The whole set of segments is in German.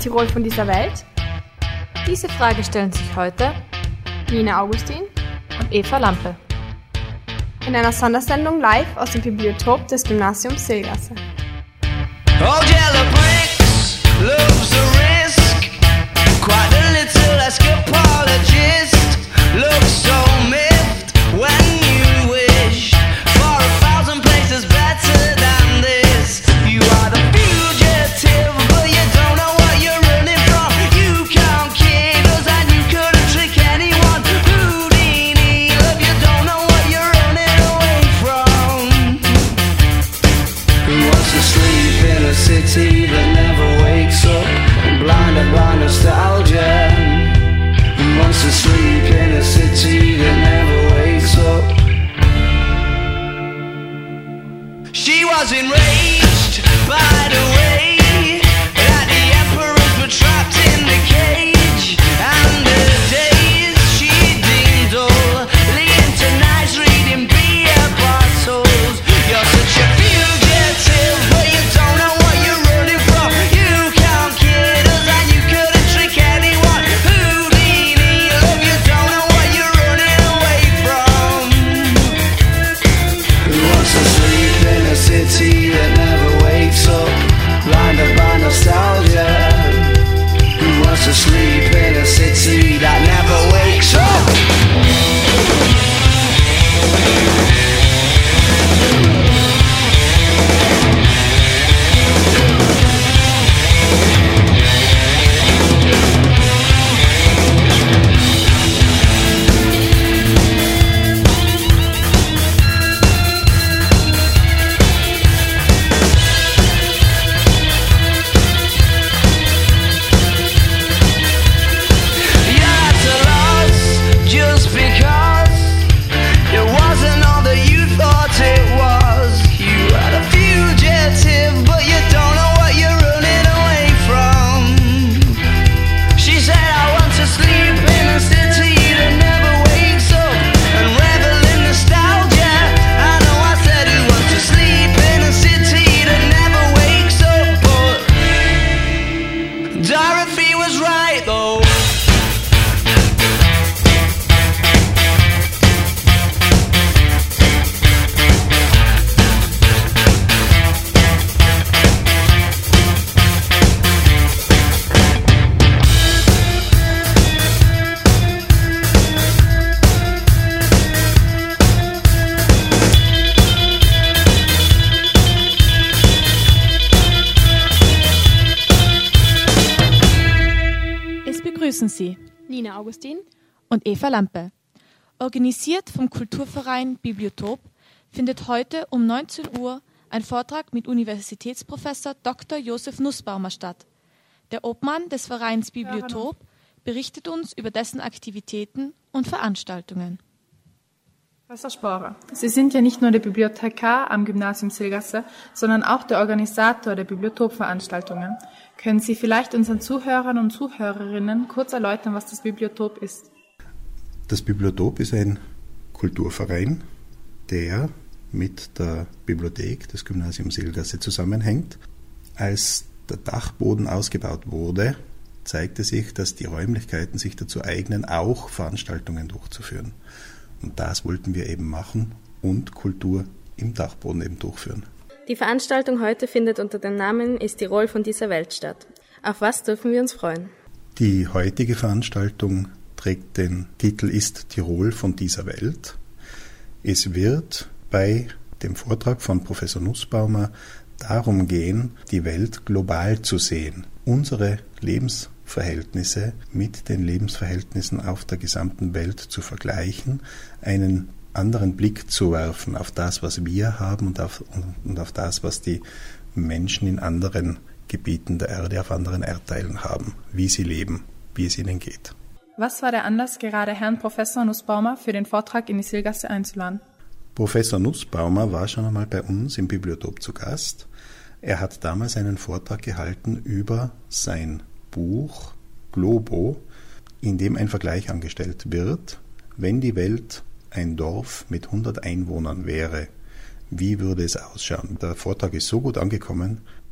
Tirol von dieser Welt? Diese Frage stellen sich heute Nina Augustin und Eva Lampe in einer Sondersendung live aus dem Bibliotop des Gymnasiums Seelgasse. Old yellow bricks loves a risk. Quite a little escapologist. Looks so miffed when you wish for 1,000 places better than this. You are the fugitive, but you don't know what you're running from. You can't kid us and you couldn't trick anyone. Houdini, love, you don't know what you're running away from. Who wants to sleep in a city that never wakes up, blinded by nostalgia? Who wants to sleep in a city that never wakes up? She was enraged by the way that the emperors were trapped in the cage, and the days she deemed dull, leading to nights reading beer bottles. You're such a fugitive, but you don't know what you're running from. You can't kid us and you couldn't trick anyone. Houdini, love, you don't know what you're running away from. Who wants to sleep in a city that never wakes up, blinded by nostalgia? Who wants to sleep in a city that never wakes up? Begrüßen Sie Nina Augustin und Eva Lampe. Organisiert vom Kulturverein Bibliotop findet heute um 19 Uhr ein Vortrag mit Universitätsprofessor Dr. Josef Nussbaumer statt. Der Obmann des Vereins Bibliotop berichtet uns über dessen Aktivitäten und Veranstaltungen. Professor Sporer, Sie sind ja nicht nur der Bibliothekar am Gymnasium Seelgasse, sondern auch der Organisator der Bibliotop-Veranstaltungen. Können Sie vielleicht unseren Zuhörern und Zuhörerinnen kurz erläutern, was das Bibliotop ist? Das Bibliotop ist ein Kulturverein, der mit der Bibliothek des Gymnasiums Seelgasse zusammenhängt. Als der Dachboden ausgebaut wurde, zeigte sich, dass die Räumlichkeiten sich dazu eignen, auch Veranstaltungen durchzuführen. Und das wollten wir eben machen und Kultur im Dachboden eben durchführen. Die Veranstaltung heute findet unter dem Namen Ist Tirol von dieser Welt statt. Auf was dürfen wir uns freuen? Die heutige Veranstaltung trägt den Titel Ist Tirol von dieser Welt. Es wird bei dem Vortrag von Professor Nussbaumer darum gehen, die Welt global zu sehen. Unsere Lebensverhältnisse mit den Lebensverhältnissen auf der gesamten Welt zu vergleichen, einen anderen Blick zu werfen auf das, was wir haben und auf das, was die Menschen in anderen Gebieten der Erde, auf anderen Erdteilen haben, wie sie leben, wie es ihnen geht. Was war der Anlass, gerade Herrn Professor Nussbaumer für den Vortrag in die Seelgasse einzuladen? Professor Nussbaumer war schon einmal bei uns im Bibliotop zu Gast. Er hat damals einen Vortrag gehalten über sein Buch Globo, in dem ein Vergleich angestellt wird, wenn die Welt ein Dorf mit 100 Einwohnern wäre, wie würde es ausschauen? Der Vortrag ist so gut angekommen,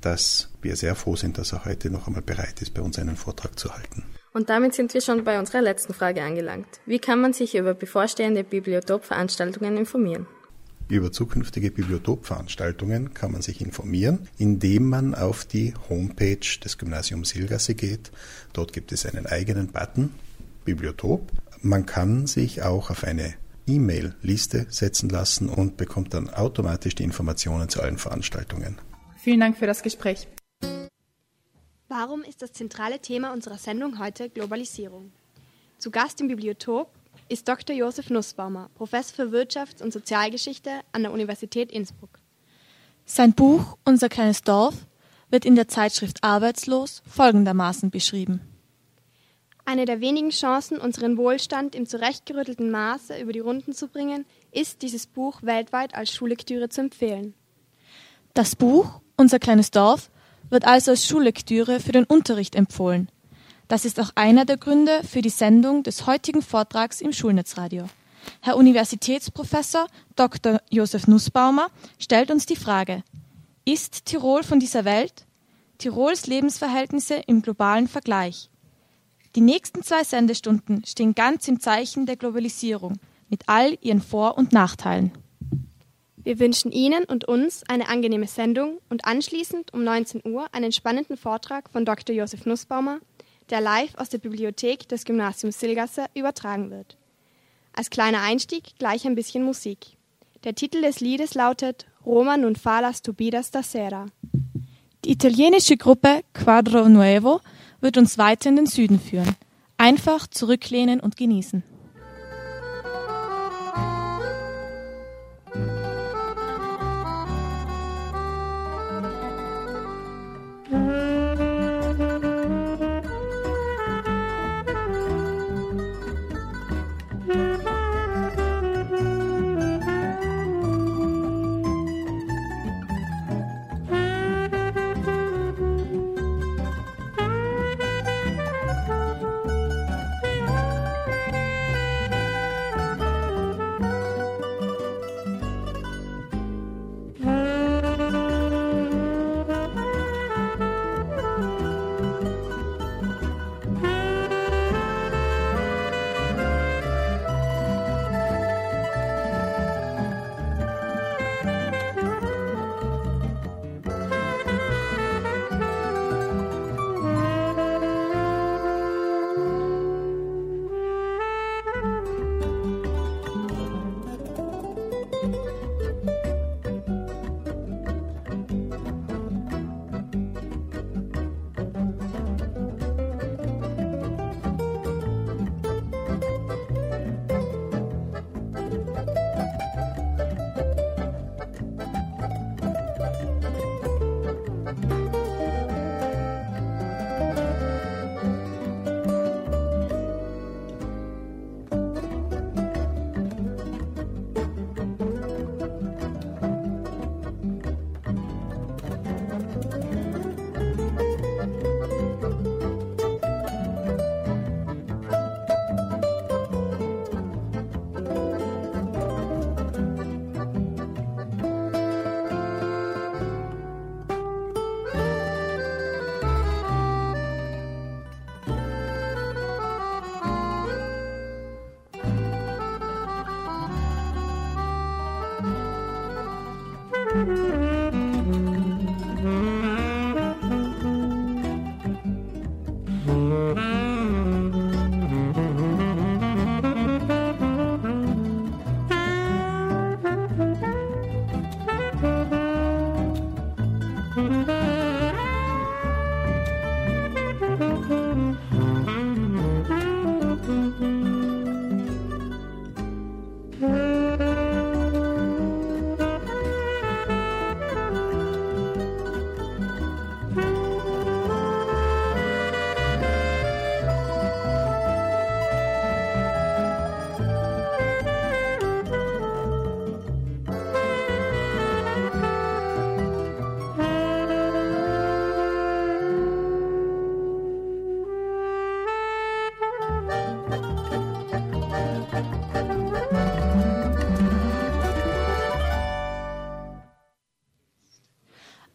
dass wir sehr froh sind, dass er heute noch einmal bereit ist, bei uns einen Vortrag zu halten. Und damit sind wir schon bei unserer letzten Frage angelangt. Wie kann man sich über bevorstehende Bibliotop-Veranstaltungen informieren? Über zukünftige Bibliotop-Veranstaltungen kann man sich informieren, indem man auf die Homepage des Gymnasiums Silgasse geht. Dort gibt es einen eigenen Button, Bibliotop. Man kann sich auch auf eine E-Mail-Liste setzen lassen und bekommt dann automatisch die Informationen zu allen Veranstaltungen. Vielen Dank für das Gespräch. Warum ist das zentrale Thema unserer Sendung heute Globalisierung? Zu Gast im Bibliotop ist Dr. Josef Nussbaumer, Professor für Wirtschafts- und Sozialgeschichte an der Universität Innsbruck. Sein Buch Unser kleines Dorf wird in der Zeitschrift Arbeitslos folgendermaßen beschrieben. Eine der wenigen Chancen, unseren Wohlstand im zurechtgerüttelten Maße über die Runden zu bringen, ist, dieses Buch weltweit als Schullektüre zu empfehlen. Das Buch Unser kleines Dorf wird also als Schullektüre für den Unterricht empfohlen. Das ist auch einer der Gründe für die Sendung des heutigen Vortrags im Schulnetzradio. Herr Universitätsprofessor Dr. Josef Nussbaumer stellt uns die Frage: Ist Tirol von dieser Welt? Tirols Lebensverhältnisse im globalen Vergleich. Die nächsten 2 Sendestunden stehen ganz im Zeichen der Globalisierung mit all ihren Vor- und Nachteilen. Wir wünschen Ihnen und uns eine angenehme Sendung und anschließend um 19 Uhr einen spannenden Vortrag von Dr. Josef Nussbaumer, der live aus der Bibliothek des Gymnasiums Silgasse übertragen wird. Als kleiner Einstieg gleich ein bisschen Musik. Der Titel des Liedes lautet Roma non fa la stupida stasera. Die italienische Gruppe Quadro Nuevo wird uns weiter in den Süden führen. Einfach zurücklehnen und genießen.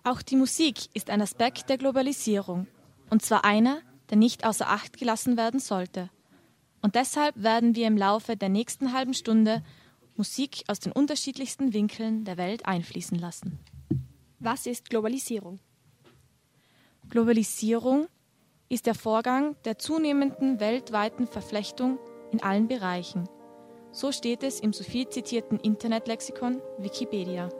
Auch die Musik ist ein Aspekt der Globalisierung, und zwar einer, der nicht außer Acht gelassen werden sollte. Und deshalb werden wir im Laufe der nächsten halben Stunde Musik aus den unterschiedlichsten Winkeln der Welt einfließen lassen. Was ist Globalisierung? Globalisierung ist der Vorgang der zunehmenden weltweiten Verflechtung in allen Bereichen. So steht es im so viel zitierten Internetlexikon Wikipedia.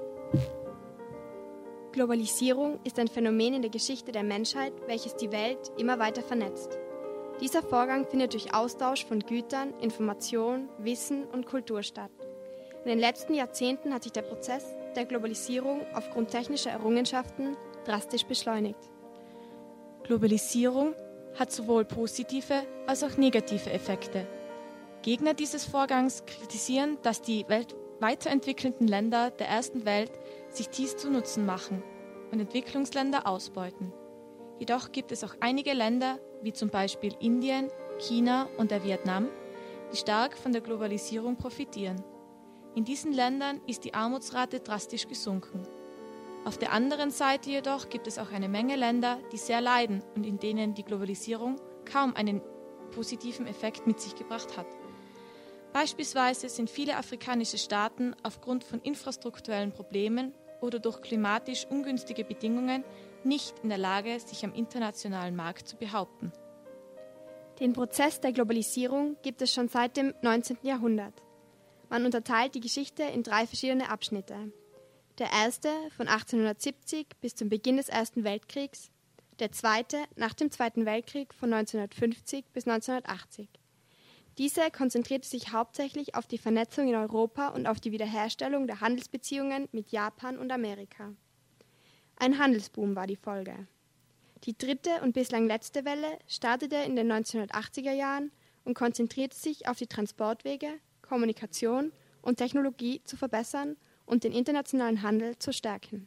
Globalisierung ist ein Phänomen in der Geschichte der Menschheit, welches die Welt immer weiter vernetzt. Dieser Vorgang findet durch Austausch von Gütern, Information, Wissen und Kultur statt. In den letzten Jahrzehnten hat sich der Prozess der Globalisierung aufgrund technischer Errungenschaften drastisch beschleunigt. Globalisierung hat sowohl positive als auch negative Effekte. Gegner dieses Vorgangs kritisieren, dass die weiterentwickelnden Länder der ersten Welt sich dies zu Nutzen machen und Entwicklungsländer ausbeuten. Jedoch gibt es auch einige Länder, wie zum Beispiel Indien, China und der Vietnam, die stark von der Globalisierung profitieren. In diesen Ländern ist die Armutsrate drastisch gesunken. Auf der anderen Seite jedoch gibt es auch eine Menge Länder, die sehr leiden und in denen die Globalisierung kaum einen positiven Effekt mit sich gebracht hat. Beispielsweise sind viele afrikanische Staaten aufgrund von infrastrukturellen Problemen oder durch klimatisch ungünstige Bedingungen nicht in der Lage, sich am internationalen Markt zu behaupten. Den Prozess der Globalisierung gibt es schon seit dem 19. Jahrhundert. Man unterteilt die Geschichte in 3 verschiedene Abschnitte. Der erste von 1870 bis zum Beginn des Ersten Weltkriegs, der zweite nach dem Zweiten Weltkrieg von 1950 bis 1980. Diese konzentrierte sich hauptsächlich auf die Vernetzung in Europa und auf die Wiederherstellung der Handelsbeziehungen mit Japan und Amerika. Ein Handelsboom war die Folge. Die dritte und bislang letzte Welle startete in den 1980er Jahren und konzentrierte sich auf die Transportwege, Kommunikation und Technologie zu verbessern und den internationalen Handel zu stärken.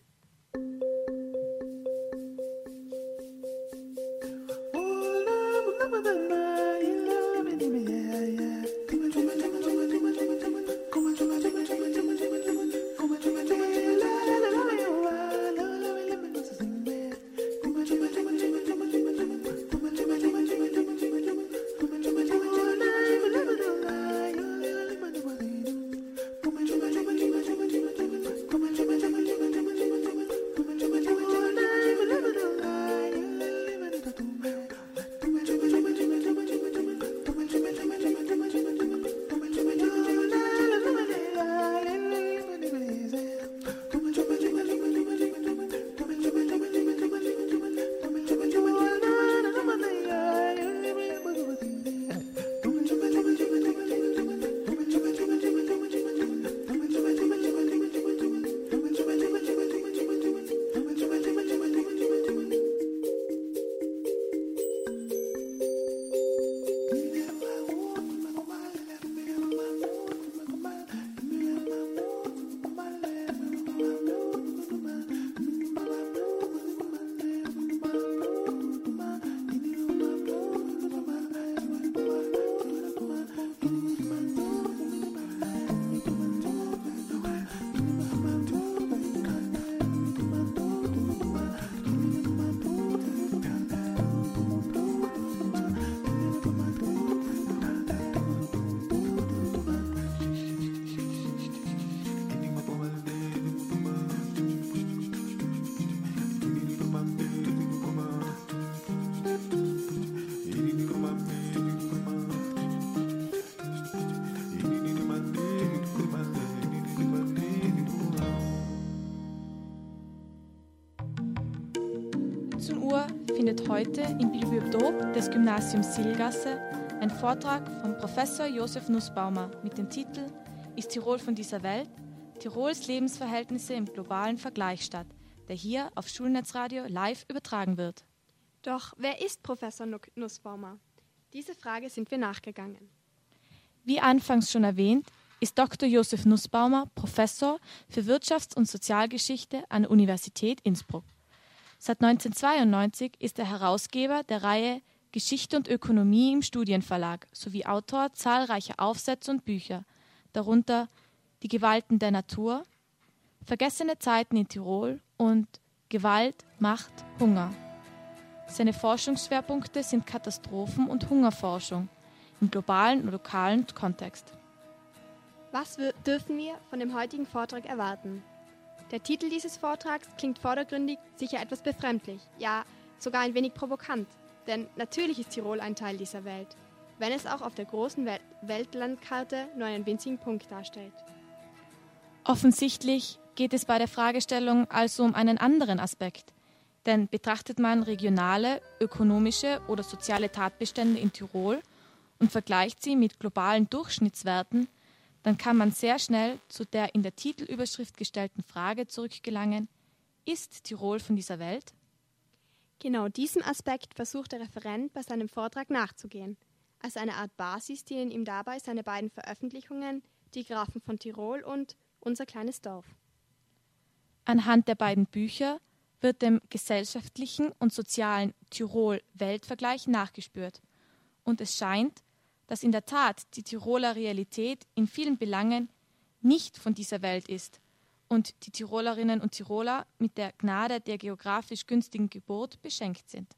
Findet heute im Bibliotop des Gymnasiums Silgasse ein Vortrag von Professor Josef Nussbaumer mit dem Titel Ist Tirol von dieser Welt? Tirols Lebensverhältnisse im globalen Vergleich statt, der hier auf Schulnetzradio live übertragen wird. Doch wer ist Professor Nussbaumer? Diese Frage sind wir nachgegangen. Wie anfangs schon erwähnt, ist Dr. Josef Nussbaumer Professor für Wirtschafts- und Sozialgeschichte an der Universität Innsbruck. Seit 1992 ist er Herausgeber der Reihe Geschichte und Ökonomie im Studienverlag sowie Autor zahlreicher Aufsätze und Bücher, darunter Die Gewalten der Natur, Vergessene Zeiten in Tirol und Gewalt, Macht, Hunger. Seine Forschungsschwerpunkte sind Katastrophen- und Hungerforschung im globalen und lokalen Kontext. Was dürfen wir von dem heutigen Vortrag erwarten? Der Titel dieses Vortrags klingt vordergründig sicher etwas befremdlich, ja sogar ein wenig provokant, denn natürlich ist Tirol ein Teil dieser Welt, wenn es auch auf der großen Weltlandkarte nur einen winzigen Punkt darstellt. Offensichtlich geht es bei der Fragestellung also um einen anderen Aspekt, denn betrachtet man regionale, ökonomische oder soziale Tatbestände in Tirol und vergleicht sie mit globalen Durchschnittswerten, dann kann man sehr schnell zu der in der Titelüberschrift gestellten Frage zurückgelangen: Ist Tirol von dieser Welt? Genau diesem Aspekt versucht der Referent bei seinem Vortrag nachzugehen, als eine Art Basis dienen ihm dabei seine beiden Veröffentlichungen Die Grafen von Tirol und Unser kleines Dorf. Anhand der beiden Bücher wird dem gesellschaftlichen und sozialen Tirol-Weltvergleich nachgespürt. Und es scheint, dass in der Tat die Tiroler Realität in vielen Belangen nicht von dieser Welt ist und die Tirolerinnen und Tiroler mit der Gnade der geografisch günstigen Geburt beschenkt sind.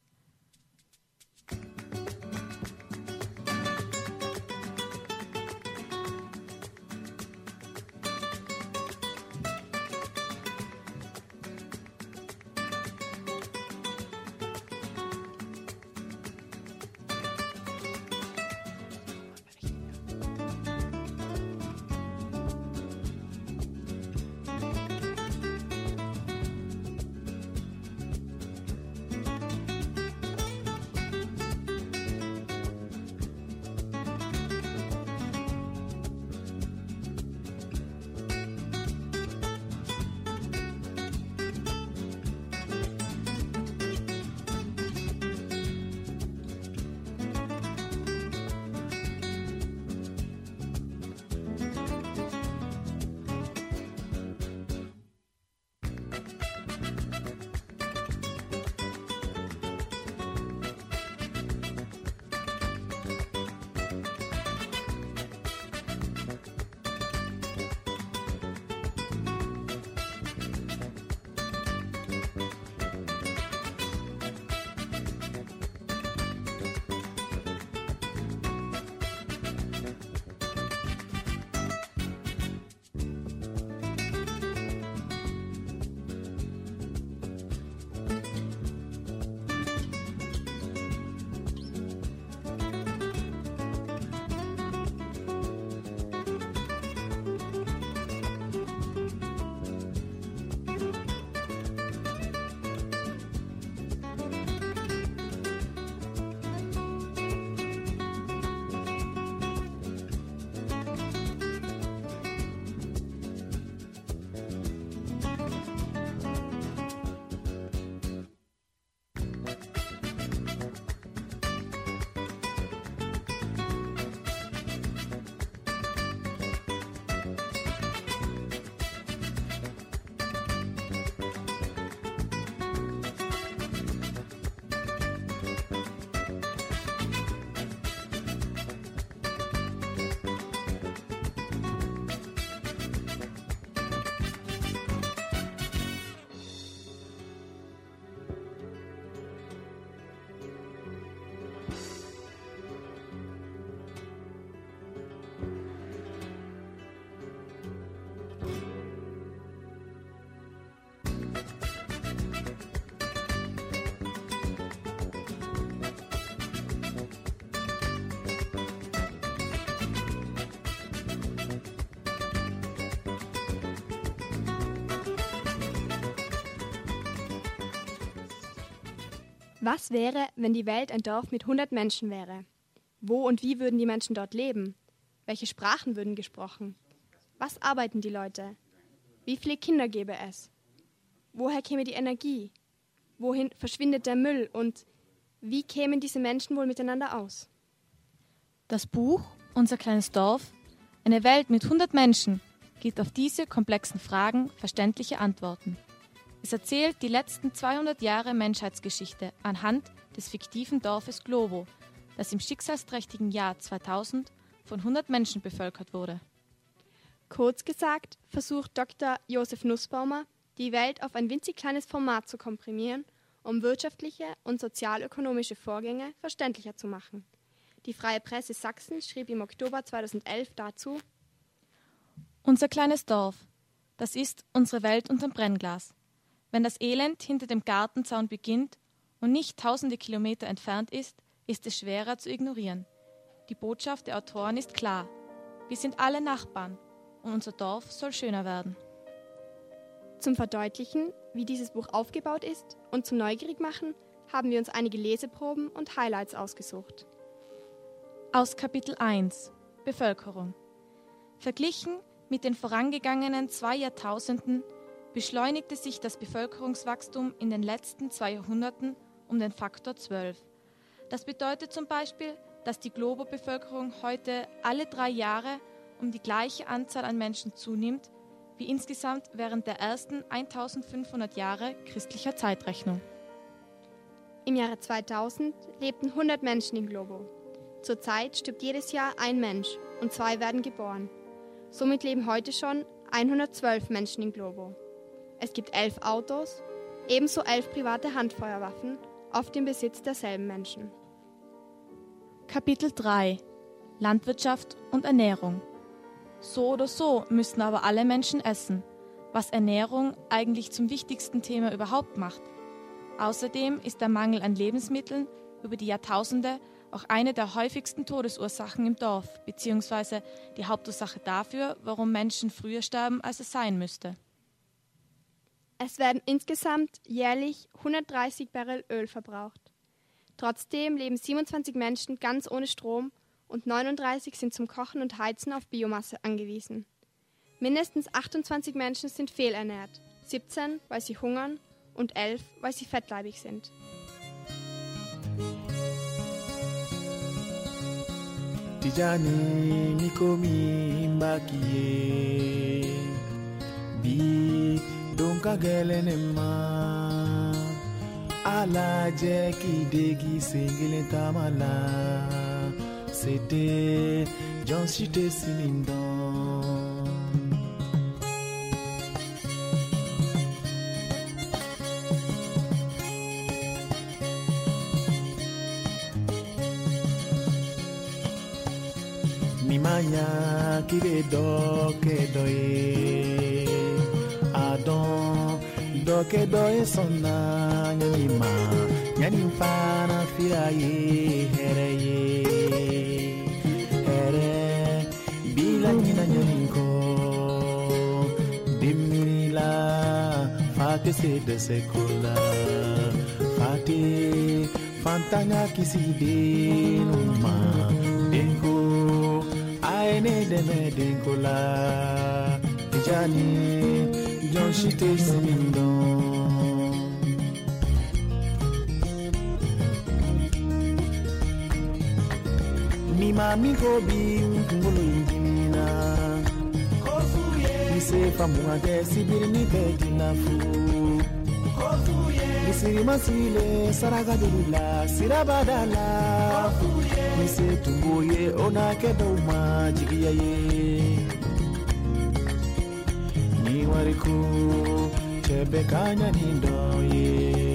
Was wäre, wenn die Welt ein Dorf mit 100 Menschen wäre? Wo und wie würden die Menschen dort leben? Welche Sprachen würden gesprochen? Was arbeiten die Leute? Wie viele Kinder gäbe es? Woher käme die Energie? Wohin verschwindet der Müll? Und wie kämen diese Menschen wohl miteinander aus? Das Buch Unser kleines Dorf, eine Welt mit 100 Menschen, gibt auf diese komplexen Fragen verständliche Antworten. Es erzählt die letzten 200 Jahre Menschheitsgeschichte anhand des fiktiven Dorfes Glovo, das im schicksalsträchtigen Jahr 2000 von 100 Menschen bevölkert wurde. Kurz gesagt versucht Dr. Josef Nussbaumer, die Welt auf ein winzig kleines Format zu komprimieren, um wirtschaftliche und sozialökonomische Vorgänge verständlicher zu machen. Die Freie Presse Sachsen schrieb im Oktober 2011 dazu: Unser kleines Dorf, das ist unsere Welt unterm Brennglas. Wenn das Elend hinter dem Gartenzaun beginnt und nicht tausende Kilometer entfernt ist, ist es schwerer zu ignorieren. Die Botschaft der Autoren ist klar: Wir sind alle Nachbarn und unser Dorf soll schöner werden. Zum Verdeutlichen, wie dieses Buch aufgebaut ist, und zum Neugierigmachen haben wir uns einige Leseproben und Highlights ausgesucht. Aus Kapitel 1 Bevölkerung. Verglichen mit den vorangegangenen 2 Jahrtausenden beschleunigte sich das Bevölkerungswachstum in den letzten 2 Jahrhunderten um den Faktor 12. Das bedeutet zum Beispiel, dass die Globo-Bevölkerung heute alle 3 Jahre um die gleiche Anzahl an Menschen zunimmt, wie insgesamt während der ersten 1500 Jahre christlicher Zeitrechnung. Im Jahre 2000 lebten 100 Menschen in Globo. Zurzeit stirbt jedes Jahr ein Mensch und 2 werden geboren. Somit leben heute schon 112 Menschen in Globo. Es gibt 11 Autos, ebenso 11 private Handfeuerwaffen, oft im Besitz derselben Menschen. Kapitel 3 Landwirtschaft und Ernährung. So oder so müssten aber alle Menschen essen, was Ernährung eigentlich zum wichtigsten Thema überhaupt macht. Außerdem ist der Mangel an Lebensmitteln über die Jahrtausende auch eine der häufigsten Todesursachen im Dorf, beziehungsweise die Hauptursache dafür, warum Menschen früher sterben, als es sein müsste. Es werden insgesamt jährlich 130 Barrel Öl verbraucht. Trotzdem leben 27 Menschen ganz ohne Strom und 39 sind zum Kochen und Heizen auf Biomasse angewiesen. Mindestens 28 Menschen sind fehlernährt, 17, weil sie hungern und 11, weil sie fettleibig sind. Tijani mikomi mbakiye bi donka gelenema ala jeki degi singile tamala c'était John Chite Silindon. Mimanya kile doke doye adon doke doye sonna nyima nyani fana firaye hereye here bila nyina nyaniko dimila fate se de sekola fate fantanya kiside numa denko aene deme denkola tijani John Chite Silindon. Mi mami gobi ngolo indimina kofuye mi se famu ade sibiri ni bedina fu kofuye mi siri masile saraga dulula sirabadala kofuye mi se tumboye ona kedoma jigiyaye ni wariku chebe kanya nindoye.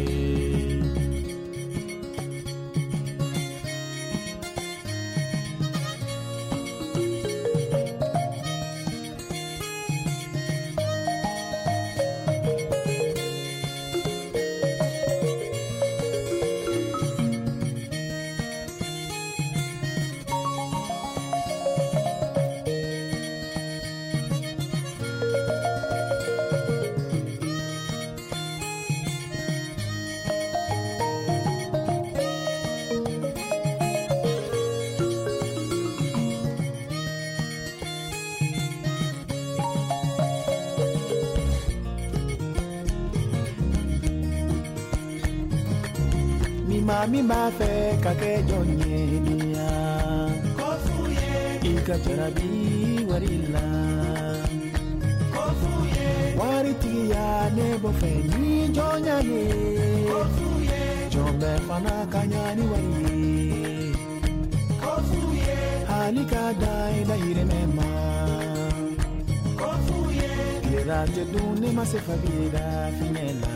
Mami ma fe kake jonye dunya kofuye ikajarabi warila kofuye wariti ya nebo fe ni jonya ye kofuye jombe fana kanyani wari kofuye halika dai la iremema kofuye te dune masefabira finela.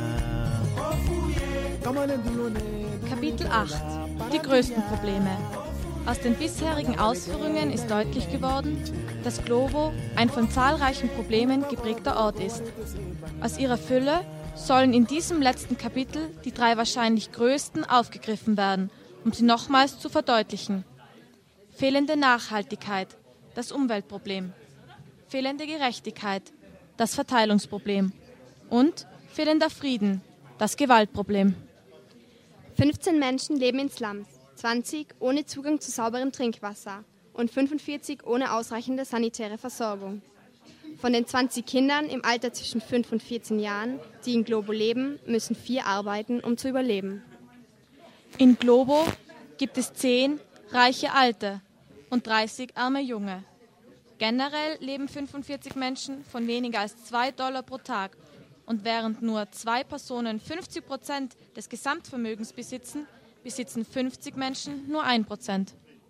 Kapitel 8. Die größten Probleme. Aus den bisherigen Ausführungen ist deutlich geworden, dass Glovo ein von zahlreichen Problemen geprägter Ort ist. Aus ihrer Fülle sollen in diesem letzten Kapitel die 3 wahrscheinlich größten aufgegriffen werden, um sie nochmals zu verdeutlichen. Fehlende Nachhaltigkeit, das Umweltproblem. Fehlende Gerechtigkeit, das Verteilungsproblem. Und fehlender Frieden, das Gewaltproblem. 15 Menschen leben in Slums, 20 ohne Zugang zu sauberem Trinkwasser und 45 ohne ausreichende sanitäre Versorgung. Von den 20 Kindern im Alter zwischen 5 und 14 Jahren, die in Globo leben, müssen 4 arbeiten, um zu überleben. In Globo gibt es 10 reiche Alte und 30 arme Junge. Generell leben 45 Menschen von weniger als $2 pro Tag. Und während nur 2 Personen 50% des Gesamtvermögens besitzen 50 Menschen nur 1%.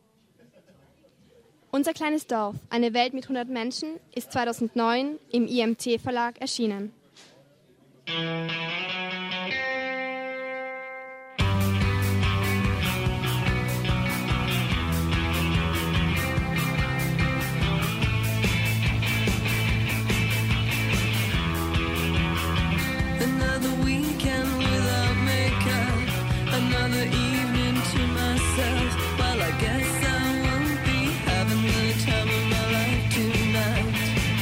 Unser kleines Dorf, eine Welt mit 100 Menschen, ist 2009 im IMT-Verlag erschienen. Another weekend without makeup, another evening to myself. Well, I guess I won't be having the time of my life tonight.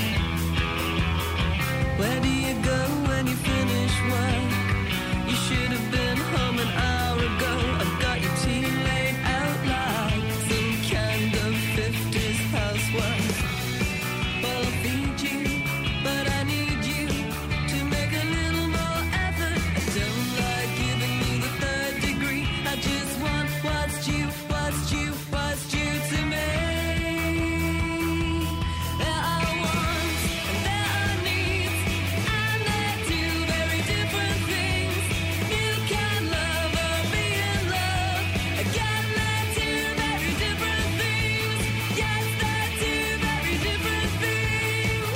Where do you go when you finish work? You should have been home an hour ago. I've got your tea laid out like some kind of 50s housewife. Well, I'll feed you, but I need you to make a little more effort. I don't like giving you the 3rd degree. I just want what's due to me. There are wants and there are needs, and they're 2 very different things. You can love or be in love. Again, they're 2 very different things. Yes, they're 2 very different things.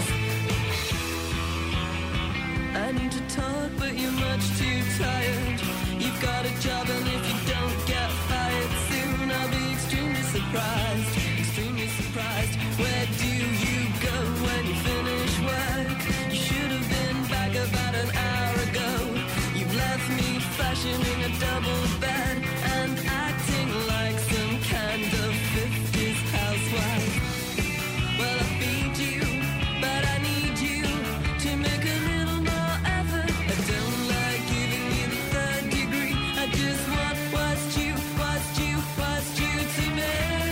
I need to talk, but you're much too tired. You've got a job, and if you don't get fired soon, I'll be extremely surprised. Where do you go when you finish work? You should have been back about an hour ago. You've left me fashioning a double bed and acting like some kind of 50s housewife. Well, I feed you, but I need you to make a little more effort. I don't like giving you the 3rd degree. I just want what's due to me.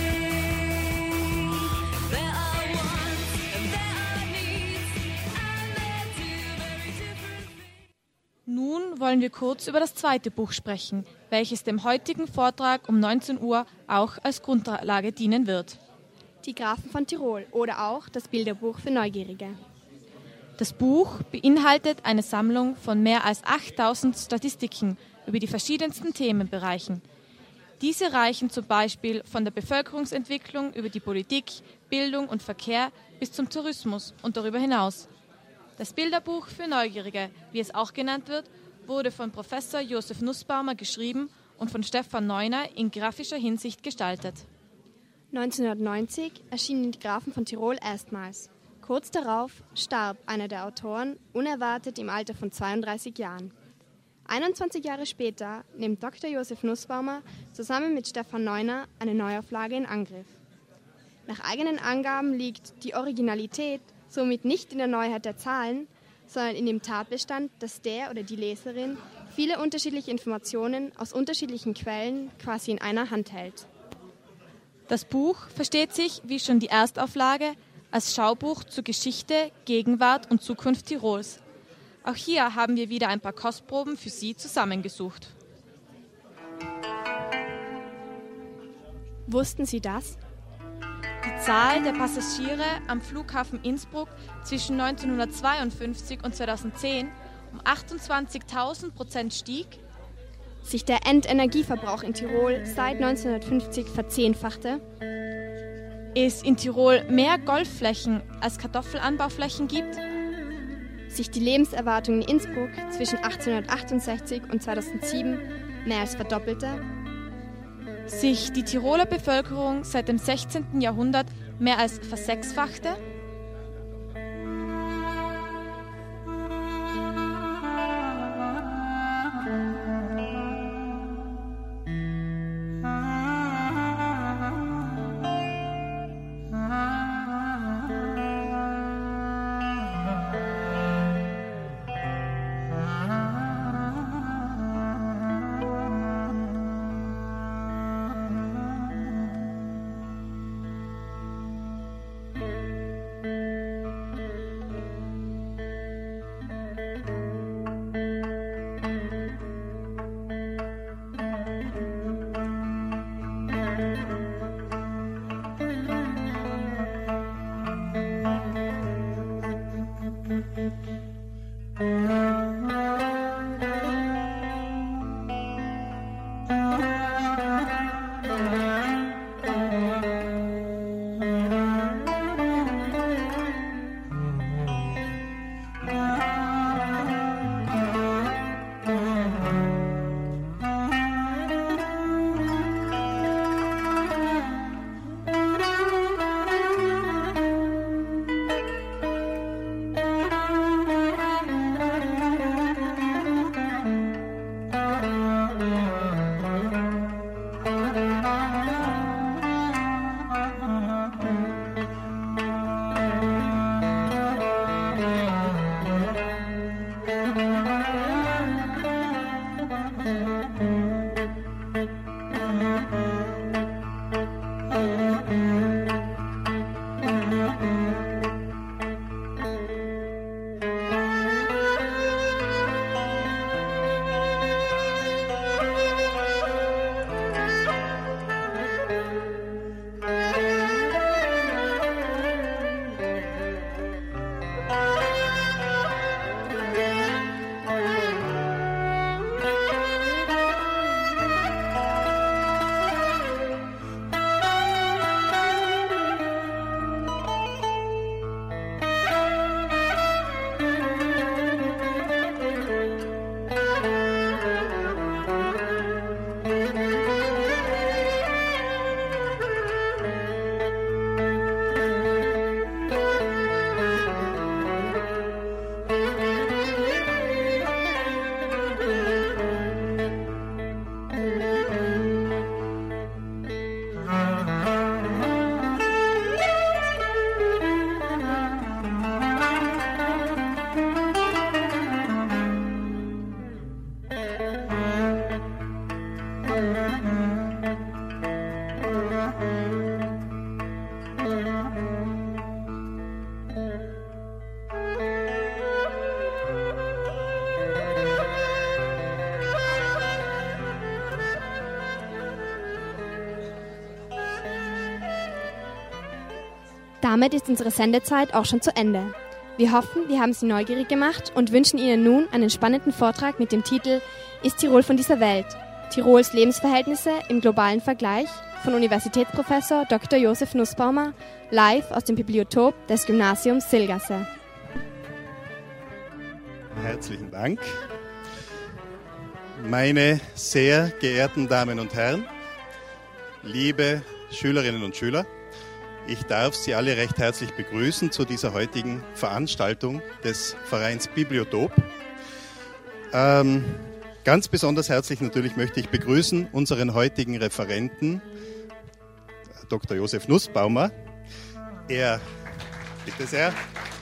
There are wants and there are needs, and they're 2 very different things. Nun wollen wir kurz über das zweite Buch sprechen, welches dem heutigen Vortrag um 19 Uhr auch als Grundlage dienen wird. Die Grafen von Tirol oder auch das Bilderbuch für Neugierige. Das Buch beinhaltet eine Sammlung von mehr als 8000 Statistiken über die verschiedensten Themenbereichen. Diese reichen zum Beispiel von der Bevölkerungsentwicklung über die Politik, Bildung und Verkehr bis zum Tourismus und darüber hinaus. Das Bilderbuch für Neugierige, wie es auch genannt wird, wurde von Professor Josef Nussbaumer geschrieben und von Stefan Neuner in grafischer Hinsicht gestaltet. 1990 erschienen die Grafen von Tirol erstmals. Kurz darauf starb einer der Autoren unerwartet im Alter von 32 Jahren. 21 Jahre später nimmt Dr. Josef Nussbaumer zusammen mit Stefan Neuner eine Neuauflage in Angriff. Nach eigenen Angaben liegt die Originalität somit nicht in der Neuheit der Zahlen, sondern in dem Tatbestand, dass der oder die Leserin viele unterschiedliche Informationen aus unterschiedlichen Quellen quasi in einer Hand hält. Das Buch versteht sich, wie schon die Erstauflage, als Schaubuch zur Geschichte, Gegenwart und Zukunft Tirols. Auch hier haben wir wieder ein paar Kostproben für Sie zusammengesucht. Wussten Sie das? Die Zahl der Passagiere am Flughafen Innsbruck zwischen 1952 und 2010 um 28.000% stieg, sich der Endenergieverbrauch in Tirol seit 1950 verzehnfachte, es in Tirol mehr Golfflächen als Kartoffelanbauflächen gibt, sich die Lebenserwartung in Innsbruck zwischen 1868 und 2007 mehr als verdoppelte, sich die Tiroler Bevölkerung seit dem 16. Jahrhundert mehr als versechsfachte, Damit ist unsere Sendezeit auch schon zu Ende. Wir hoffen, wir haben Sie neugierig gemacht und wünschen Ihnen nun einen spannenden Vortrag mit dem Titel Ist Tirol von dieser Welt? Tirols Lebensverhältnisse im globalen Vergleich von Universitätsprofessor Dr. Josef Nussbaumer, live aus dem Bibliotop des Gymnasiums Silgasse. Herzlichen Dank. Meine sehr geehrten Damen und Herren, liebe Schülerinnen und Schüler, ich darf Sie alle recht herzlich begrüßen zu dieser heutigen Veranstaltung des Vereins Bibliotop. Ganz besonders herzlich natürlich möchte ich begrüßen unseren heutigen Referenten, Dr. Josef Nussbaumer. Bitte sehr.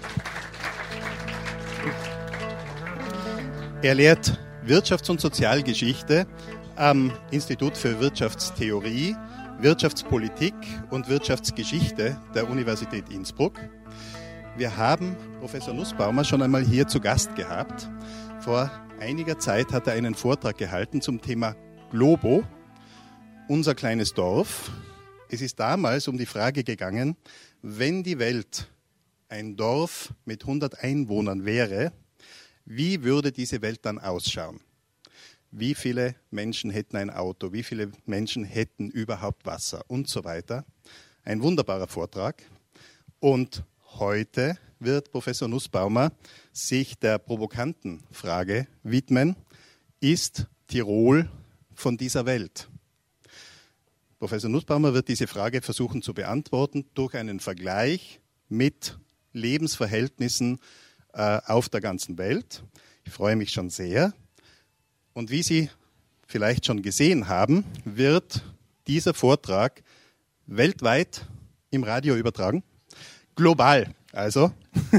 Er lehrt Wirtschafts- und Sozialgeschichte am Institut für Wirtschaftstheorie, Wirtschaftspolitik und Wirtschaftsgeschichte der Universität Innsbruck. Wir haben Professor Nussbaumer schon einmal hier zu Gast gehabt. Vor einiger Zeit hat er einen Vortrag gehalten zum Thema Globo, unser kleines Dorf. Es ist damals um die Frage gegangen, wenn die Welt ein Dorf mit 100 Einwohnern wäre, wie würde diese Welt dann ausschauen? Wie viele Menschen hätten ein Auto? Wie viele Menschen hätten überhaupt Wasser? Und so weiter. Ein wunderbarer Vortrag. Und Heute wird Professor Nussbaumer sich der provokanten Frage widmen: Ist Tirol von dieser Welt? Professor Nussbaumer wird diese Frage versuchen zu beantworten durch einen Vergleich mit Lebensverhältnissen auf der ganzen Welt. Ich freue mich schon sehr. Und wie Sie vielleicht schon gesehen haben, wird dieser Vortrag weltweit im Radio übertragen. Global also.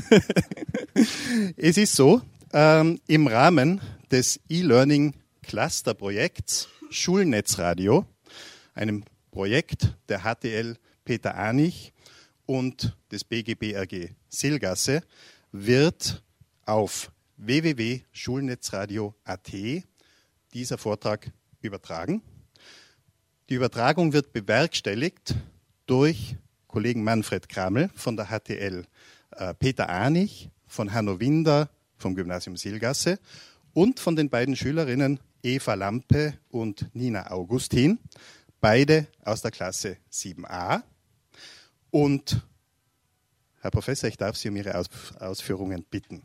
Es ist so, im Rahmen des E-Learning-Cluster-Projekts Schulnetzradio, einem Projekt der HTL Peter Anich und des BGBRG Silgasse, wird auf www.schulnetzradio.at dieser Vortrag übertragen. Die Übertragung wird bewerkstelligt durch Kollegen Manfred Kraml von der HTL Peter Anich, von Hanno Winder vom Gymnasium Silgasse und von den beiden Schülerinnen Eva Lampe und Nina Augustin, beide aus der Klasse 7a. Und Herr Professor, ich darf Sie um Ihre Ausführungen bitten.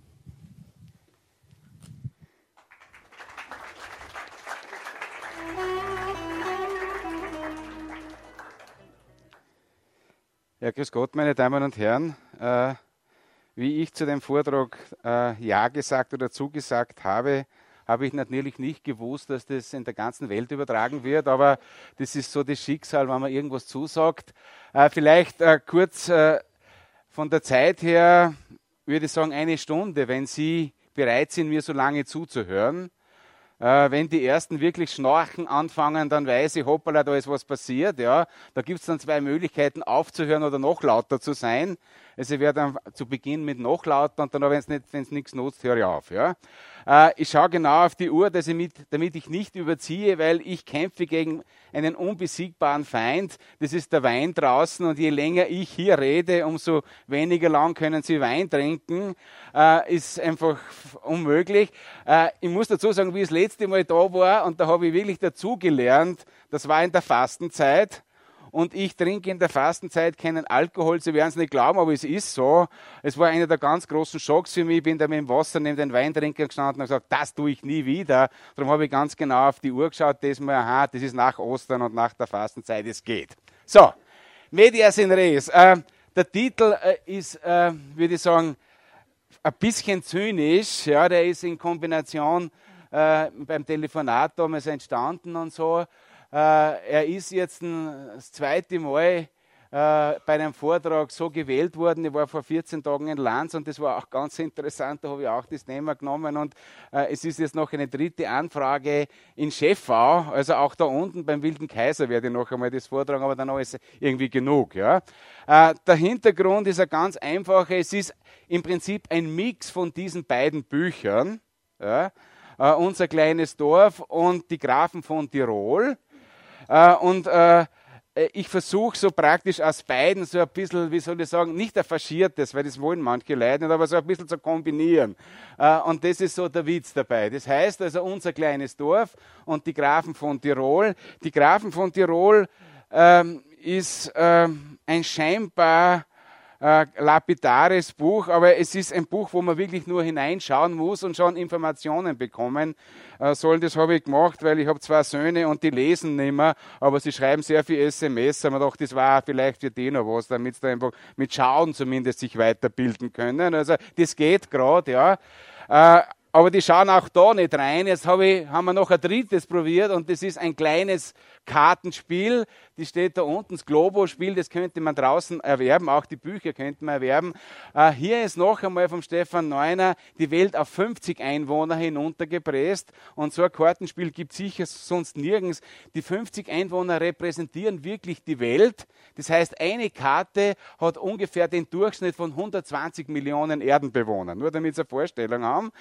Ja, grüß Gott, meine Damen und Herren. Wie ich zu dem Vortrag Ja gesagt oder zugesagt habe, habe ich natürlich nicht gewusst, dass das in der ganzen Welt übertragen wird, aber das ist so das Schicksal, wenn man irgendwas zusagt. Vielleicht kurz von der Zeit her, würde ich sagen, 1 Stunde, wenn Sie bereit sind, mir so lange zuzuhören. Wenn die Ersten wirklich schnarchen anfangen, dann weiß ich, hoppala, da ist was passiert. Ja. Da gibt es dann 2 Möglichkeiten, aufzuhören oder noch lauter zu sein. Also ich werde dann zu Beginn mit noch lauter und dann, wenn es nichts nutzt, höre ich auf. Ja. Ich schaue genau auf die Uhr, damit ich nicht überziehe, weil ich kämpfe gegen einen unbesiegbaren Feind. Das ist der Wein draußen und je länger ich hier rede, umso weniger lang können Sie Wein trinken. Ist einfach unmöglich. Ich muss dazu sagen, wie ich das letzte Mal da war und da habe ich wirklich dazugelernt, das war in der Fastenzeit. Und ich trinke in der Fastenzeit keinen Alkohol. Sie werden es nicht glauben, aber es ist so. Es war einer der ganz großen Schocks für mich. Ich bin da mit dem Wasser neben den Weintrinker gestanden und gesagt, das tue ich nie wieder. Darum habe ich ganz genau auf die Uhr geschaut. Das mal, aha, das ist nach Ostern und nach der Fastenzeit. Es geht. So, Medias in Res. Der Titel ist, würde ich sagen, ein bisschen zynisch. Ja, der ist in Kombination beim Telefonat damals entstanden und so. Er ist jetzt das 2. Mal bei einem Vortrag so gewählt worden. Ich war vor 14 Tagen in Lanz und das war auch ganz interessant. Da habe ich auch das Thema genommen und es ist jetzt noch eine 3. Anfrage in Schäffau. Also auch da unten beim Wilden Kaiser werde ich noch einmal das vortragen, aber dann ist irgendwie genug. Ja. Der Hintergrund ist ein ganz einfacher. Es ist im Prinzip ein Mix von diesen beiden Büchern. Ja. Unser kleines Dorf und die Grafen von Tirol. Ich versuche so praktisch aus beiden so ein bisschen, wie soll ich sagen, nicht ein faschiertes, weil das wollen manche Leute nicht, aber so ein bisschen zu kombinieren. Und das ist so der Witz dabei. Das heißt also unser kleines Dorf und die Grafen von Tirol. Die Grafen von Tirol ist ein scheinbar lapidares Buch, aber es ist ein Buch, wo man wirklich nur hineinschauen muss und schon Informationen bekommen sollen. Das habe ich gemacht, weil ich habe 2 Söhne und die lesen nicht mehr, aber sie schreiben sehr viel SMS. Und ich dachte, das war vielleicht für die noch was, damit sie da einfach mit Schauen zumindest sich weiterbilden können. Also das geht gerade, ja. Aber die schauen auch da nicht rein. Jetzt haben wir noch ein 3. probiert und das ist ein kleines Kartenspiel. Die steht da unten, das Globo-Spiel, das könnte man draußen erwerben. Auch die Bücher könnte man erwerben. Hier ist noch einmal vom Stefan Neuner die Welt auf 50 Einwohner hinuntergepresst. Und so ein Kartenspiel gibt es sicher sonst nirgends. Die 50 Einwohner repräsentieren wirklich die Welt. Das heißt, eine Karte hat ungefähr den Durchschnitt von 120 Millionen Erdenbewohnern. Nur damit Sie eine Vorstellung haben.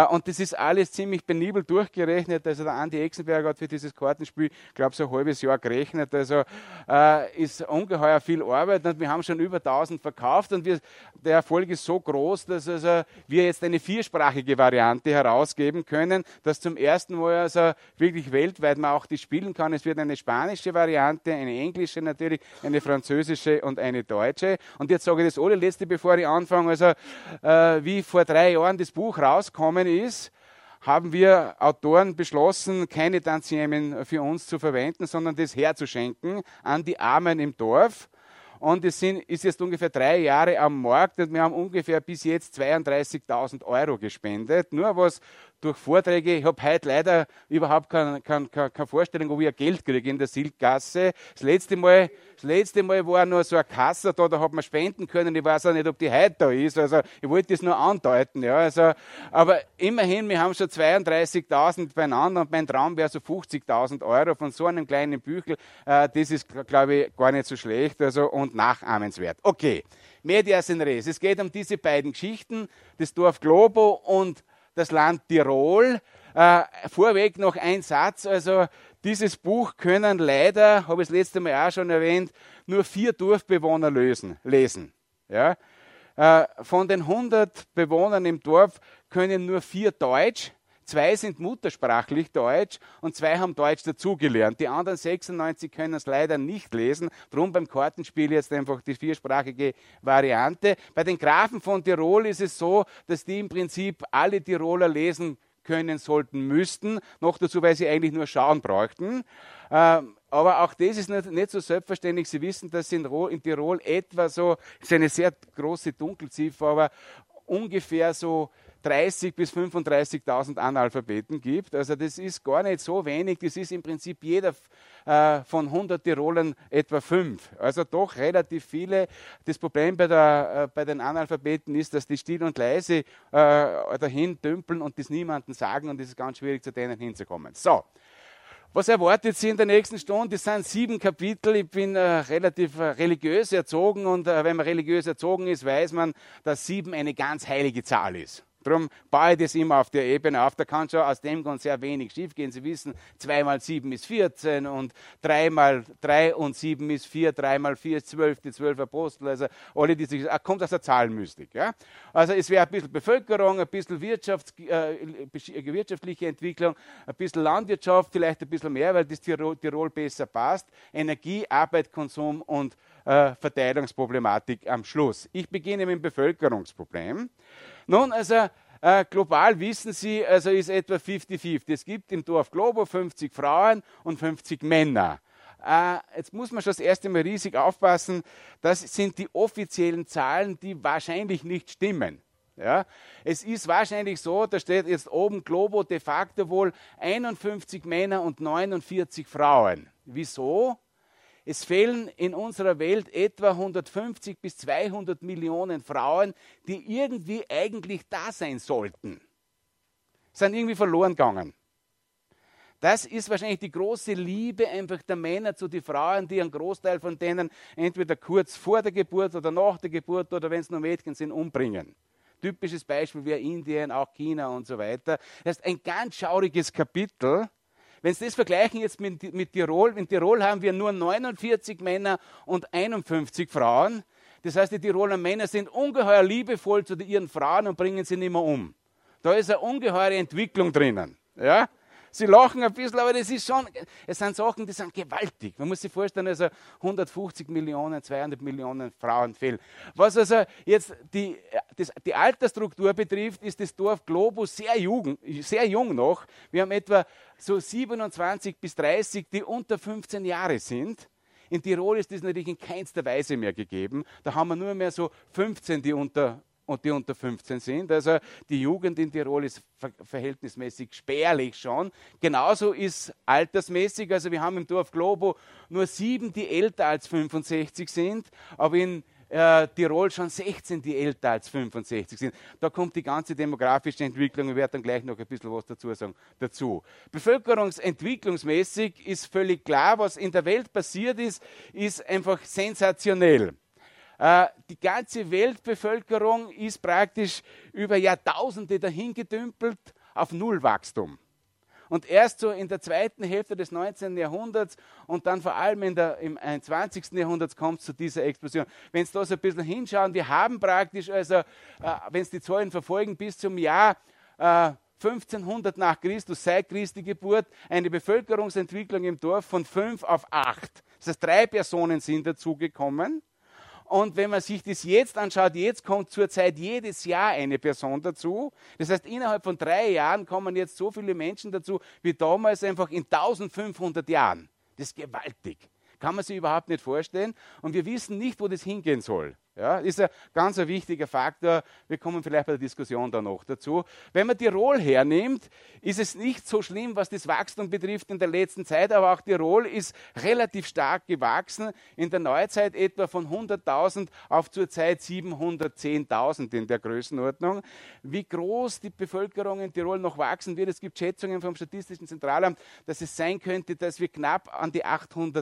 Und das ist alles ziemlich penibel durchgerechnet. Also der Andi Exenberger hat für dieses Kartenspiel, ich glaube, so ein halbes Jahr gerechnet. Also ist ungeheuer viel Arbeit und wir haben schon über 1000 verkauft und der Erfolg ist so groß, dass also wir jetzt eine 4-sprachige Variante herausgeben können, dass zum ersten Mal also wirklich weltweit man auch die spielen kann. Es wird eine spanische Variante, eine englische natürlich, eine französische und eine deutsche. Und jetzt sage ich das allerletzte, bevor ich anfange. Also wie vor 3 Jahren das Buch rausgekommen ist, haben wir Autoren beschlossen, keine Tantiemen für uns zu verwenden, sondern das herzuschenken an die Armen im Dorf. Und es ist jetzt ungefähr 3 Jahre am Markt und wir haben ungefähr bis jetzt 32.000 € gespendet. Nur was durch Vorträge, ich habe heute leider überhaupt keine Vorstellung, ob ich ein Geld kriege in der Silkgasse. Das letzte Mal war nur so eine Kasse da hat man spenden können. Ich weiß auch nicht, ob die heute da ist. Also ich wollte das nur andeuten. Ja. Also, aber immerhin, wir haben schon 32.000 beieinander und mein Traum wäre so 50.000 € von so einem kleinen Büchel. Das ist, glaube ich, gar nicht so schlecht also, und nachahmenswert. Okay, medias in res. Es geht um diese beiden Geschichten, das Dorf Globo und das Land Tirol. Vorweg noch ein Satz, also dieses Buch können leider, habe ich das letzte Mal auch schon erwähnt, nur 4 Dorfbewohner lesen. Ja? Von den 100 Bewohnern im Dorf können nur 4 Deutsch, 2 sind muttersprachlich Deutsch und 2 haben Deutsch dazugelernt. Die anderen 96 können es leider nicht lesen. Darum beim Kartenspiel jetzt einfach die 4-sprachige Variante. Bei den Grafen von Tirol ist es so, dass die im Prinzip alle Tiroler lesen können sollten, müssten. Noch dazu, weil sie eigentlich nur schauen bräuchten. Aber auch das ist nicht so selbstverständlich. Sie wissen, dass in Tirol etwa so, ist eine sehr große Dunkelziffer, aber ungefähr so 30.000 bis 35.000 Analphabeten gibt. Also das ist gar nicht so wenig. Das ist im Prinzip jeder von 100 Tirolern etwa 5. Also doch relativ viele. Das Problem bei den Analphabeten ist, dass die still und leise dahin dümpeln und das niemandem sagen und es ist ganz schwierig, zu denen hinzukommen. So. Was erwartet Sie in der nächsten Stunde? Das sind 7 Kapitel. Ich bin relativ religiös erzogen und wenn man religiös erzogen ist, weiß man, dass 7 eine ganz heilige Zahl ist. Darum baue ich das immer auf der Ebene auf. Da kann schon aus dem Grund sehr wenig schief gehen. Sie wissen, 2 mal 7 ist 14 und 3 mal 3 und 7 ist 4, 3 mal 4 ist 12, die 12 Apostel. Also alle diese, kommt aus der Zahlenmystik. Ja? Also es wäre ein bisschen Bevölkerung, ein bisschen wirtschaftliche Entwicklung, ein bisschen Landwirtschaft, vielleicht ein bisschen mehr, weil das Tirol besser passt. Energie, Arbeit, Konsum und Verteilungsproblematik am Schluss. Ich beginne mit dem Bevölkerungsproblem. Nun, also global wissen Sie, also ist etwa 50-50. Es gibt im Dorf Globo 50 Frauen und 50 Männer. Jetzt muss man schon das erste Mal riesig aufpassen. Das sind die offiziellen Zahlen, die wahrscheinlich nicht stimmen. Ja? Es ist wahrscheinlich so, da steht jetzt oben Globo de facto wohl 51 Männer und 49 Frauen. Wieso? Es fehlen in unserer Welt etwa 150 bis 200 Millionen Frauen, die irgendwie eigentlich da sein sollten. Sind irgendwie verloren gegangen. Das ist wahrscheinlich die große Liebe einfach der Männer zu den Frauen, die einen Großteil von denen entweder kurz vor der Geburt oder nach der Geburt oder wenn es nur Mädchen sind, umbringen. Typisches Beispiel wäre Indien, auch China und so weiter. Das ist ein ganz schauriges Kapitel. Wenn Sie das vergleichen jetzt mit Tirol, in Tirol haben wir nur 49 Männer und 51 Frauen. Das heißt, die Tiroler Männer sind ungeheuer liebevoll zu ihren Frauen und bringen sie nicht mehr um. Da ist eine ungeheure Entwicklung drinnen. Ja? Sie lachen ein bisschen, aber das ist schon, es sind Sachen, die sind gewaltig. Man muss sich vorstellen, also 150 Millionen, 200 Millionen Frauen fehlen. Was also jetzt die Altersstruktur betrifft, ist das Dorf Globo sehr jung noch. Wir haben etwa so 27 bis 30, die unter 15 Jahre sind. In Tirol ist das natürlich in keinster Weise mehr gegeben. Da haben wir nur mehr so 15, die unter 15 sind. Also die Jugend in Tirol ist verhältnismäßig spärlich schon. Genauso ist altersmäßig, also wir haben im Dorf Globo nur 7, die älter als 65 sind, aber in Tirol schon 16, die älter als 65 sind. Da kommt die ganze demografische Entwicklung, ich werde dann gleich noch ein bisschen was dazu sagen, dazu. Bevölkerungsentwicklungsmäßig ist völlig klar, was in der Welt passiert ist einfach sensationell. Die ganze Weltbevölkerung ist praktisch über Jahrtausende dahingedümpelt auf Nullwachstum. Und erst so in der zweiten Hälfte des 19. Jahrhunderts und dann vor allem im 20. Jahrhundert kommt es zu dieser Explosion. Wenn Sie da so ein bisschen hinschauen, wir haben praktisch, also wenn Sie die Zahlen verfolgen, bis zum Jahr 1500 nach Christus, seit Christi Geburt, eine Bevölkerungsentwicklung im Dorf von 5 auf 8. Das heißt, 3 Personen sind dazugekommen. Und wenn man sich das jetzt anschaut, jetzt kommt zurzeit jedes Jahr eine Person dazu. Das heißt, innerhalb von 3 Jahren kommen jetzt so viele Menschen dazu, wie damals einfach in 1500 Jahren. Das ist gewaltig. Kann man sich überhaupt nicht vorstellen. Und wir wissen nicht, wo das hingehen soll. Ja, ist ein ganz wichtiger Faktor. Wir kommen vielleicht bei der Diskussion da noch dazu. Wenn man Tirol hernimmt, ist es nicht so schlimm, was das Wachstum betrifft in der letzten Zeit, aber auch Tirol ist relativ stark gewachsen. In der Neuzeit etwa von 100.000 auf zurzeit 710.000 in der Größenordnung. Wie groß die Bevölkerung in Tirol noch wachsen wird, es gibt Schätzungen vom Statistischen Zentralamt, dass es sein könnte, dass wir knapp an die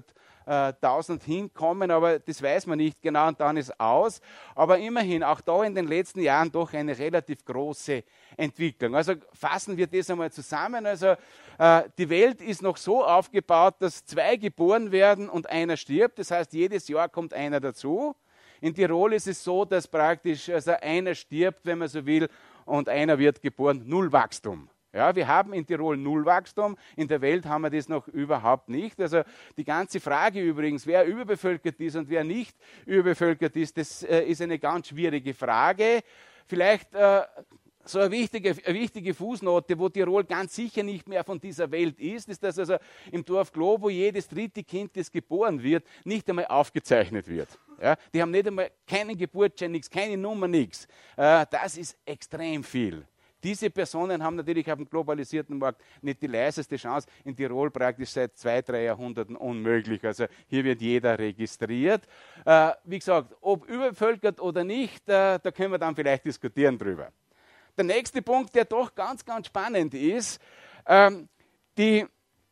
800.000 hinkommen, aber das weiß man nicht genau und dann ist aus. Aber immerhin, auch da in den letzten Jahren doch eine relativ große Entwicklung. Also fassen wir das einmal zusammen. Also die Welt ist noch so aufgebaut, dass 2 geboren werden und einer stirbt. Das heißt, jedes Jahr kommt einer dazu. In Tirol ist es so, dass praktisch also einer stirbt, wenn man so will, und einer wird geboren. Nullwachstum. Ja, wir haben in Tirol Nullwachstum, in der Welt haben wir das noch überhaupt nicht. Also die ganze Frage übrigens, wer überbevölkert ist und wer nicht überbevölkert ist, das ist eine ganz schwierige Frage. Vielleicht so eine wichtige Fußnote, wo Tirol ganz sicher nicht mehr von dieser Welt ist, ist, dass also im Dorf Globo jedes 3. Kind, das geboren wird, nicht einmal aufgezeichnet wird. Ja, die haben nicht einmal keinen Geburtsschein, nichts, keine Nummer, nichts. Das ist extrem viel. Diese Personen haben natürlich auf dem globalisierten Markt nicht die leiseste Chance. In Tirol praktisch seit 2-3 Jahrhunderten unmöglich. Also hier wird jeder registriert. Wie gesagt, ob überbevölkert oder nicht, da können wir dann vielleicht diskutieren drüber. Der nächste Punkt, der doch ganz, ganz spannend ist, die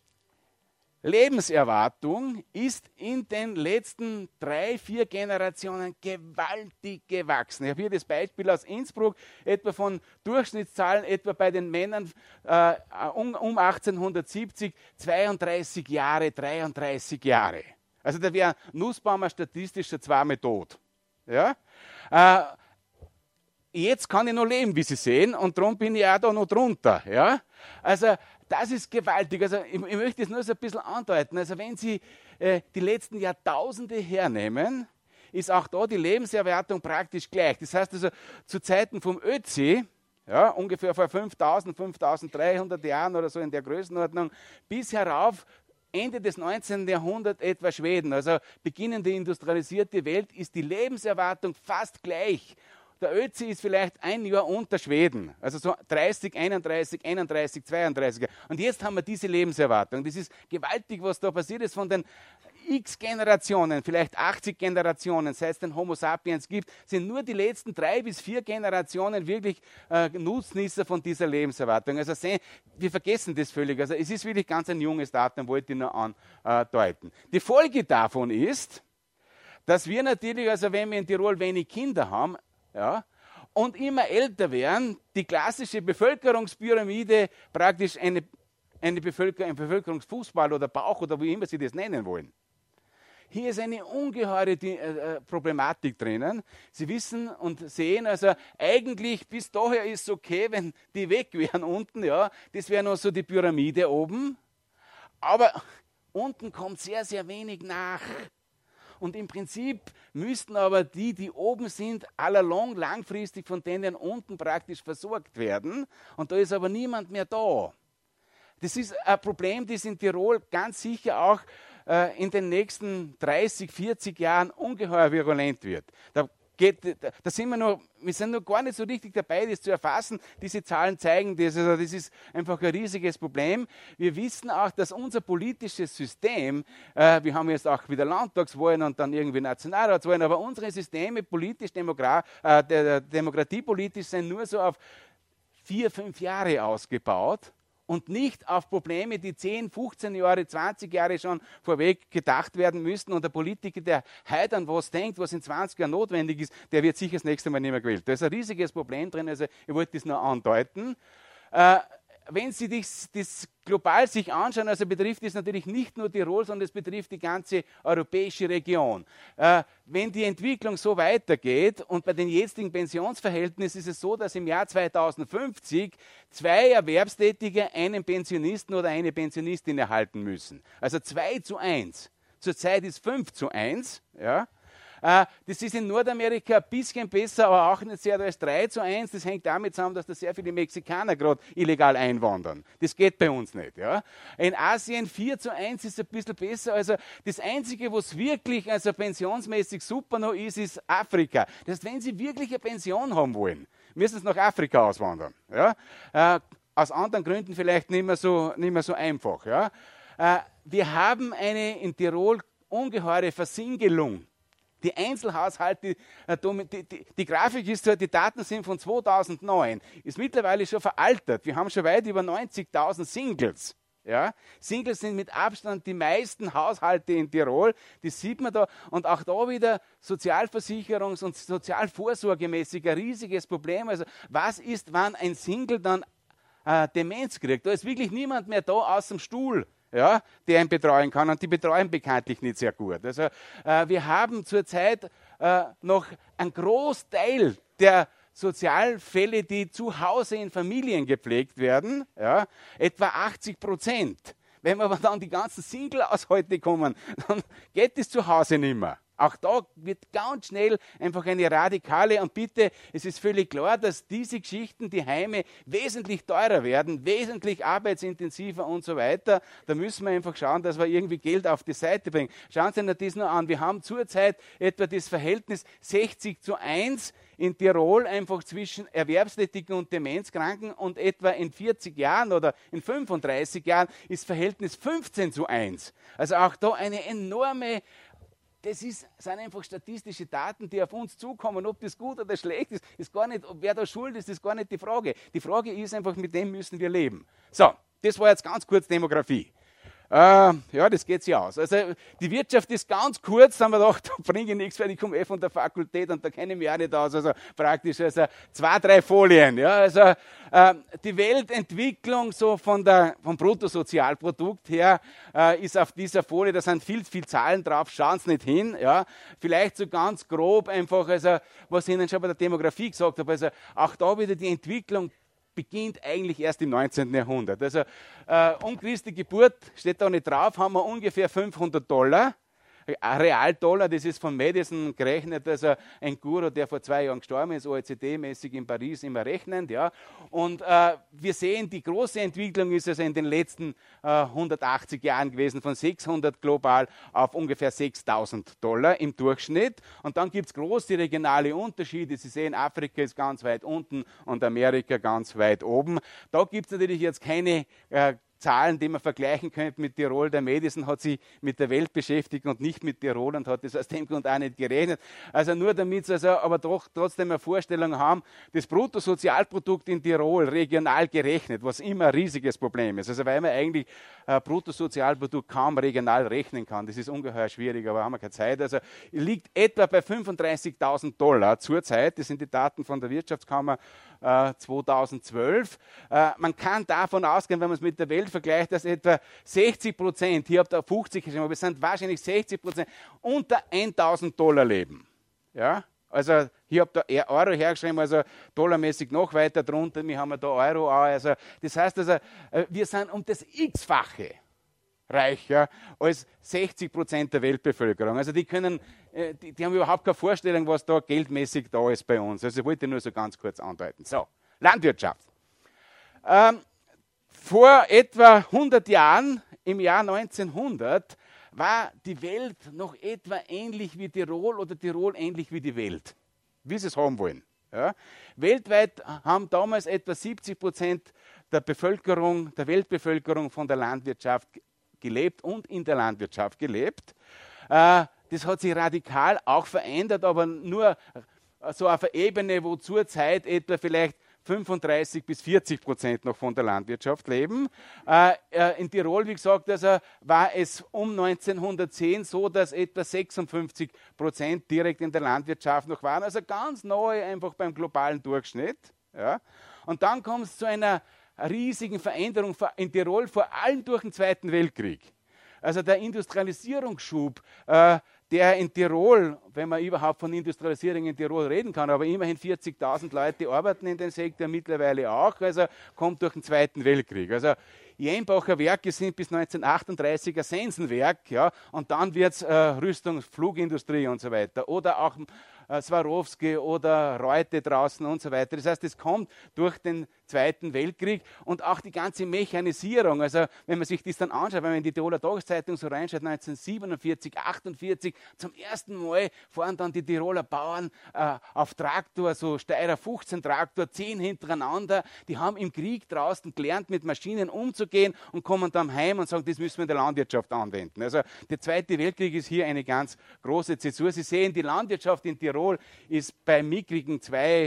Lebenserwartung ist in den letzten 3-4 Generationen gewaltig gewachsen. Ich habe hier das Beispiel aus Innsbruck, etwa von Durchschnittszahlen, etwa bei den Männern um 1870 32 Jahre, 33 Jahre. Also da wäre Nussbaumer statistisch schon 2-mal tot. Ja? Jetzt kann ich noch leben, wie Sie sehen, und darum bin ich auch da noch drunter. Ja? Also das ist gewaltig. Also ich möchte es nur so ein bisschen andeuten. Also wenn Sie die letzten Jahrtausende hernehmen, ist auch da die Lebenserwartung praktisch gleich. Das heißt also zu Zeiten vom Ötzi, ja, ungefähr vor 5.000, 5.300 Jahren oder so in der Größenordnung, bis herauf Ende des 19. Jahrhunderts etwa Schweden. Also beginnende industrialisierte Welt ist die Lebenserwartung fast gleich. Der Ötzi ist vielleicht 1 Jahr unter Schweden, also so 30, 31, 31, 32 Jahre. Und jetzt haben wir diese Lebenserwartung. Das ist gewaltig, was da passiert ist von den x Generationen, vielleicht 80 Generationen, seit es den Homo sapiens gibt, sind nur die letzten 3 bis 4 Generationen wirklich Nutznießer von dieser Lebenserwartung. Also wir vergessen das völlig. Also es ist wirklich ganz ein junges Datum, wollte ich nur andeuten. Die Folge davon ist, dass wir natürlich, also wenn wir in Tirol wenig Kinder haben, ja, und immer älter werden, die klassische Bevölkerungspyramide praktisch ein Bevölkerungsfußball oder Bauch oder wie immer Sie das nennen wollen. Hier ist eine ungeheure Problematik drinnen. Sie wissen und sehen, also eigentlich bis daher ist es okay, wenn die weg wären unten, ja, das wäre noch so die Pyramide oben, aber unten kommt sehr, sehr wenig nach. Und im Prinzip müssten aber die oben sind, allalong langfristig von denen unten praktisch versorgt werden. Und da ist aber niemand mehr da. Das ist ein Problem, das in Tirol ganz sicher auch in den nächsten 30, 40 Jahren ungeheuer virulent wird. Da sind wir sind noch gar nicht so richtig dabei, das zu erfassen. Diese Zahlen zeigen das. Also das ist einfach ein riesiges Problem. Wir wissen auch, dass unser politisches System, wir haben jetzt auch wieder Landtagswahlen und dann irgendwie Nationalratswahlen, aber unsere Systeme demokratiepolitisch sind nur so auf 4-5 Jahre ausgebaut. und nicht auf Probleme, die 10, 15 Jahre, 20 Jahre schon vorweg gedacht werden müssten. Und der Politiker, der heute an was denkt, was in 20 Jahren notwendig ist, der wird sicher das nächste Mal nicht mehr gewählt. Da ist ein riesiges Problem drin, also ich wollte das nur andeuten. Wenn Sie das global sich anschauen, also betrifft es natürlich nicht nur Tirol, sondern es betrifft die ganze europäische Region. Wenn die Entwicklung so weitergeht und bei den jetzigen Pensionsverhältnissen ist es so, dass im Jahr 2050 2 Erwerbstätige einen Pensionisten oder eine Pensionistin erhalten müssen. Also 2:1. Zurzeit ist 5:1. Ja. Das ist in Nordamerika ein bisschen besser, aber auch nicht sehr, da ist 3:1. Das hängt damit zusammen, dass da sehr viele Mexikaner gerade illegal einwandern. Das geht bei uns nicht. Ja. In Asien 4:1 ist ein bisschen besser. Also das Einzige, was wirklich also pensionsmäßig super noch ist Afrika. Das heißt, wenn Sie wirklich eine Pension haben wollen, müssen Sie nach Afrika auswandern. Ja. Aus anderen Gründen vielleicht nicht mehr so einfach. Ja. Wir haben in Tirol ungeheure Versiegelung. Die Einzelhaushalte, die Grafik ist so, die Daten sind von 2009, ist mittlerweile schon veraltet. Wir haben schon weit über 90.000 Singles. Ja? Singles sind mit Abstand die meisten Haushalte in Tirol, das sieht man da. Und auch da wieder sozialversicherungs- und sozialvorsorgemäßig ein riesiges Problem. Also was ist, wenn ein Single dann Demenz kriegt? Da ist wirklich niemand mehr da aus dem Stuhl. Ja, der ihn betreuen kann, und die betreuen bekanntlich nicht sehr gut. Also wir haben zurzeit noch einen Großteil der Sozialfälle, die zu Hause in Familien gepflegt werden, ja, etwa 80%. Wenn wir aber dann die ganzen Single-Haushalte kommen, dann geht es zu Hause nicht mehr. Auch da wird ganz schnell einfach eine radikale, und bitte, es ist völlig klar, dass diese Geschichten, die Heime, wesentlich teurer werden, wesentlich arbeitsintensiver und so weiter. Da müssen wir einfach schauen, dass wir irgendwie Geld auf die Seite bringen. Schauen Sie sich das nur an. Wir haben zurzeit etwa das Verhältnis 60:1 in Tirol einfach zwischen Erwerbstätigen und Demenzkranken, und etwa in 40 Jahren oder in 35 Jahren ist Verhältnis 15:1. Also auch da eine enorme. Das sind einfach statistische Daten, die auf uns zukommen. Ob das gut oder schlecht ist gar nicht, wer da schuld ist gar nicht die Frage. Die Frage ist einfach, mit dem müssen wir leben. So, das war jetzt ganz kurz Demografie. Ja, das geht sich aus. Also die Wirtschaft ist ganz kurz, da haben wir gedacht, da bringe ich nichts, weil ich komme von der Fakultät und da kenne ich mich auch nicht aus. Also praktisch 2, 3 Folien. Ja, also die Weltentwicklung so vom Bruttosozialprodukt her ist auf dieser Folie, da sind viel Zahlen drauf, schauen Sie nicht hin. Ja. Vielleicht so ganz grob einfach, also was ich Ihnen schon bei der Demografie gesagt habe, also auch da wieder die Entwicklung beginnt eigentlich erst im 19. Jahrhundert. Also um Christi Geburt, steht da nicht drauf, haben wir ungefähr $500. Realdollar, das ist von Madison gerechnet, also ein Guru, der vor 2 Jahren gestorben ist, OECD-mäßig in Paris immer rechnend. Ja. Und wir sehen, die große Entwicklung ist also in den letzten 180 Jahren gewesen, von 600 global auf ungefähr $6.000 im Durchschnitt. Und dann gibt es große regionale Unterschiede. Sie sehen, Afrika ist ganz weit unten und Amerika ganz weit oben. Da gibt es natürlich jetzt keine Zahlen, die man vergleichen könnte mit Tirol. Der Madison hat sich mit der Welt beschäftigt und nicht mit Tirol und hat das aus dem Grund auch nicht gerechnet. Also nur damit Sie aber doch trotzdem eine Vorstellung haben, das Bruttosozialprodukt in Tirol regional gerechnet, was immer ein riesiges Problem ist. Also weil man eigentlich Bruttosozialprodukt kaum regional rechnen kann. Das ist ungeheuer schwierig, aber haben wir keine Zeit. Also liegt etwa bei $35.000 zurzeit. Das sind die Daten von der Wirtschaftskammer 2012. Man kann davon ausgehen, wenn man es mit der Welt vergleicht, dass etwa 60%, hier habt ihr 50 geschrieben, aber es sind wahrscheinlich 60%, unter $1.000 leben. Ja? Also hier habt ihr Euro hergeschrieben, also dollarmäßig noch weiter drunter, wir haben da Euro auch. Also, das heißt, also, wir sind um das X-fache reicher als 60% der Weltbevölkerung. Also die haben überhaupt keine Vorstellung, was da geldmäßig da ist bei uns. Also ich wollte nur so ganz kurz andeuten. So, Landwirtschaft. Vor etwa 100 Jahren, im Jahr 1900, war die Welt noch etwa ähnlich wie Tirol oder Tirol ähnlich wie die Welt, wie sie es haben wollen. Ja. Weltweit haben damals etwa 70% der Bevölkerung, der Weltbevölkerung von der Landwirtschaft gelebt und in der Landwirtschaft gelebt. Das hat sich radikal auch verändert, aber nur so auf einer Ebene, wo zurzeit etwa vielleicht 35 bis 40% noch von der Landwirtschaft leben. In Tirol, wie gesagt, also war es um 1910 so, dass etwa 56% direkt in der Landwirtschaft noch waren. Also ganz neu einfach beim globalen Durchschnitt. Ja. Und dann kommt es zu einer riesigen Veränderung in Tirol, vor allem durch den Zweiten Weltkrieg. Also der Industrialisierungsschub, der in Tirol, wenn man überhaupt von Industrialisierung in Tirol reden kann, aber immerhin 40.000 Leute arbeiten in dem Sektor, mittlerweile auch, also kommt durch den Zweiten Weltkrieg. Also Jenbacher Werke sind bis 1938 ein Sensenwerk, ja, und dann wird es Rüstungsflugindustrie und so weiter. Oder auch Swarovski oder Reute draußen und so weiter. Das heißt, es kommt durch den Zweiten Weltkrieg und auch die ganze Mechanisierung. Also wenn man sich das dann anschaut, wenn man in die Tiroler Tageszeitung so reinschaut, 1947, 48, zum ersten Mal fahren dann die Tiroler Bauern auf Traktor, so Steyrer 15 Traktor, 10 hintereinander. Die haben im Krieg draußen gelernt, mit Maschinen umzugehen und kommen dann heim und sagen, das müssen wir in der Landwirtschaft anwenden. Also der Zweite Weltkrieg ist hier eine ganz große Zäsur. Sie sehen, die Landwirtschaft in Tirol ist bei mickrigen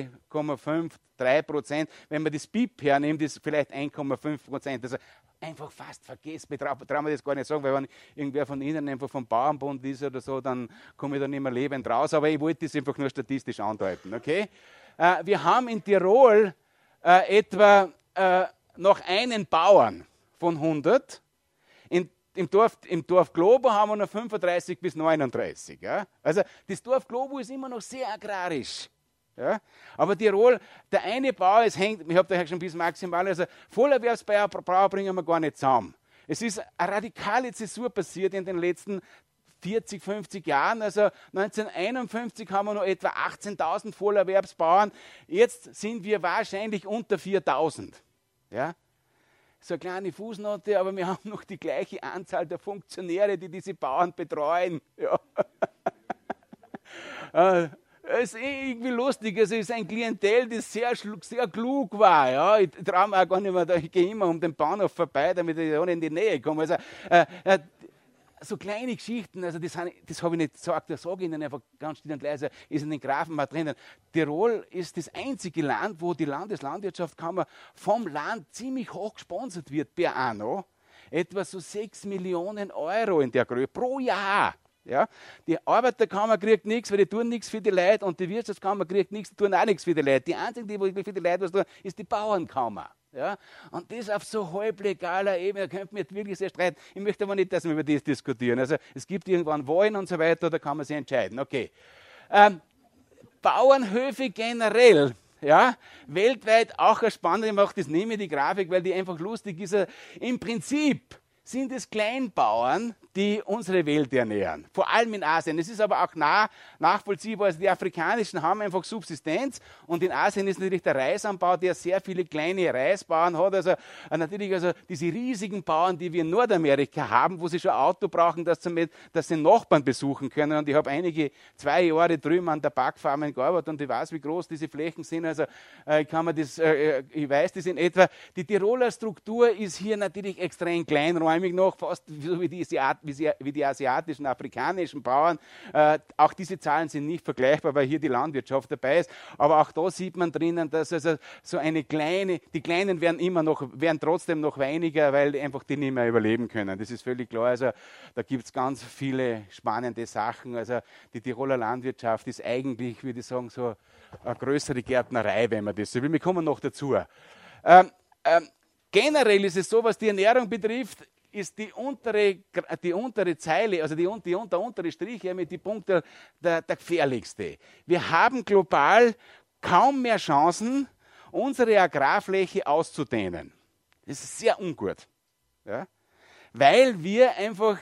2,5, 3%. Wenn man das BIP hernimmt, ist vielleicht 1,5%. Also einfach fast vergessen. Trauen wir das gar nicht sagen, weil wenn irgendwer von Ihnen einfach vom Bauernbund ist oder so, dann komme ich da nicht mehr lebend raus. Aber ich wollte das einfach nur statistisch andeuten. Okay? Wir haben in Tirol etwa noch einen Bauern von 100. Im Dorf Globo haben wir noch 35 bis 39. Ja? Also das Dorf Globo ist immer noch sehr agrarisch. Ja? Aber Tirol, der eine Bauer, ich habe da schon bis maximal, also Vollerwerbsbauer bringen wir gar nicht zusammen. Es ist eine radikale Zäsur passiert in den letzten 40, 50 Jahren. Also 1951 haben wir noch etwa 18.000 Vollerwerbsbauern. Jetzt sind wir wahrscheinlich unter 4.000. Ja? So eine kleine Fußnote, aber wir haben noch die gleiche Anzahl der Funktionäre, die diese Bauern betreuen. Ja. Es ist irgendwie lustig, also es ist ein Klientel, das sehr klug war. Ja. Ich traue mir auch gar nicht mehr, ich gehe immer um den Bahnhof vorbei, damit ich auch nicht in die Nähe komme. Also, so kleine Geschichten, also das habe ich nicht gesagt, das sage ich Ihnen einfach ganz still und leise, ist in den Graphen mal drinnen. Tirol ist das einzige Land, wo die Landeslandwirtschaftskammer vom Land ziemlich hoch gesponsert wird per anno. Etwa so 6 Millionen Euro in der Größe pro Jahr. Ja? Die Arbeiterkammer kriegt nichts, weil die tun nichts für die Leute, und die Wirtschaftskammer kriegt nichts, die tun auch nichts für die Leute. Die einzige, die für die Leute was tun, ist die Bauernkammer. Ja? Und das auf so halblegaler Ebene, da könnte man jetzt wirklich sehr streiten. Ich möchte aber nicht, dass wir über das diskutieren. Also es gibt irgendwann Wahlen und so weiter, da kann man sich entscheiden. Okay. Bauernhöfe generell, ja, weltweit auch eine spannende, ich mache das nicht mehr, die Grafik, weil die einfach lustig ist. Im Prinzip sind es Kleinbauern, die unsere Welt ernähren. Vor allem in Asien. Es ist aber auch nachvollziehbar. Also die Afrikanischen haben einfach Subsistenz, und in Asien ist natürlich der Reisanbau, der sehr viele kleine Reisbauern hat. Also natürlich also diese riesigen Bauern, die wir in Nordamerika haben, wo sie schon ein Auto brauchen, dass sie Nachbarn besuchen können. Und ich habe 2 Jahre drüben an der Backfarmen gearbeitet und ich weiß, wie groß diese Flächen sind. Also ich weiß das in etwa. Die Tiroler Struktur ist hier natürlich extrem kleinräumig noch, fast so wie die asiatischen, afrikanischen Bauern. Auch diese Zahlen sind nicht vergleichbar, weil hier die Landwirtschaft dabei ist. Aber auch da sieht man drinnen, dass also so die Kleinen werden trotzdem noch weniger, weil einfach die nicht mehr überleben können. Das ist völlig klar. Also da gibt es ganz viele spannende Sachen. Also die Tiroler Landwirtschaft ist eigentlich, würde ich sagen, so eine größere Gärtnerei, wenn man das so will. Wir kommen noch dazu. Generell ist es so, was die Ernährung betrifft, ist die untere Zeile, also der untere Strich mit den Punkten der gefährlichste. Wir haben global kaum mehr Chancen, unsere Agrarfläche auszudehnen. Das ist sehr ungut, ja? Weil wir einfach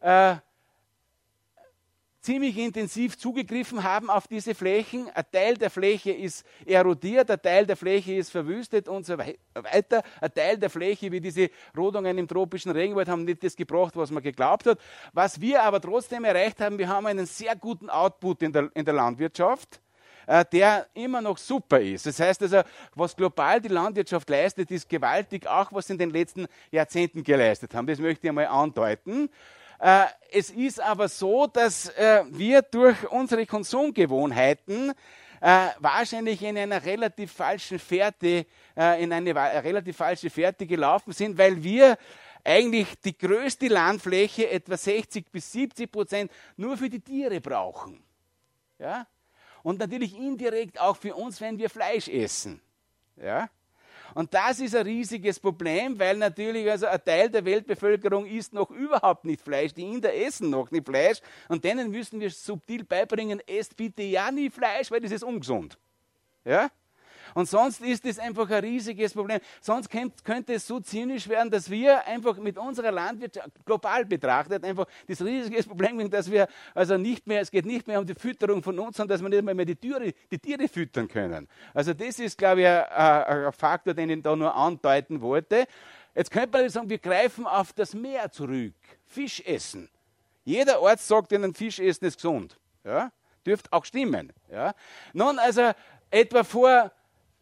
ziemlich intensiv zugegriffen haben auf diese Flächen. Ein Teil der Fläche ist erodiert, ein Teil der Fläche ist verwüstet und so weiter. Ein Teil der Fläche, wie diese Rodungen im tropischen Regenwald, haben nicht das gebracht, was man geglaubt hat. Was wir aber trotzdem erreicht haben, wir haben einen sehr guten Output in der Landwirtschaft, der immer noch super ist. Das heißt also, was global die Landwirtschaft leistet, ist gewaltig, auch was sie in den letzten Jahrzehnten geleistet haben. Das möchte ich einmal andeuten. Es ist aber so, dass wir durch unsere Konsumgewohnheiten wahrscheinlich in einer relativ falschen Fährte, relativ falsche Fährte gelaufen sind, weil wir eigentlich die größte Landfläche, etwa 60-70%, nur für die Tiere brauchen. Ja? Und natürlich indirekt auch für uns, wenn wir Fleisch essen. Ja? Und das ist ein riesiges Problem, weil natürlich also ein Teil der Weltbevölkerung isst noch überhaupt nicht Fleisch. Die Inder essen noch nicht Fleisch und denen müssen wir subtil beibringen, esst bitte ja nie Fleisch, weil das ist ungesund. Ja? Und sonst ist es einfach ein riesiges Problem. Sonst könnte es so zynisch werden, dass wir einfach mit unserer Landwirtschaft global betrachtet einfach das riesige Problem haben, dass wir also nicht mehr, es geht nicht mehr um die Fütterung von uns, sondern dass wir nicht mehr die Tiere füttern können. Also das ist, glaube ich, ein Faktor, den ich da nur andeuten wollte. Jetzt könnte man sagen, wir greifen auf das Meer zurück. Fisch essen. Jeder Arzt sagt Ihnen, Fisch essen ist gesund. Ja? Dürfte auch stimmen. Ja? Nun, also etwa vor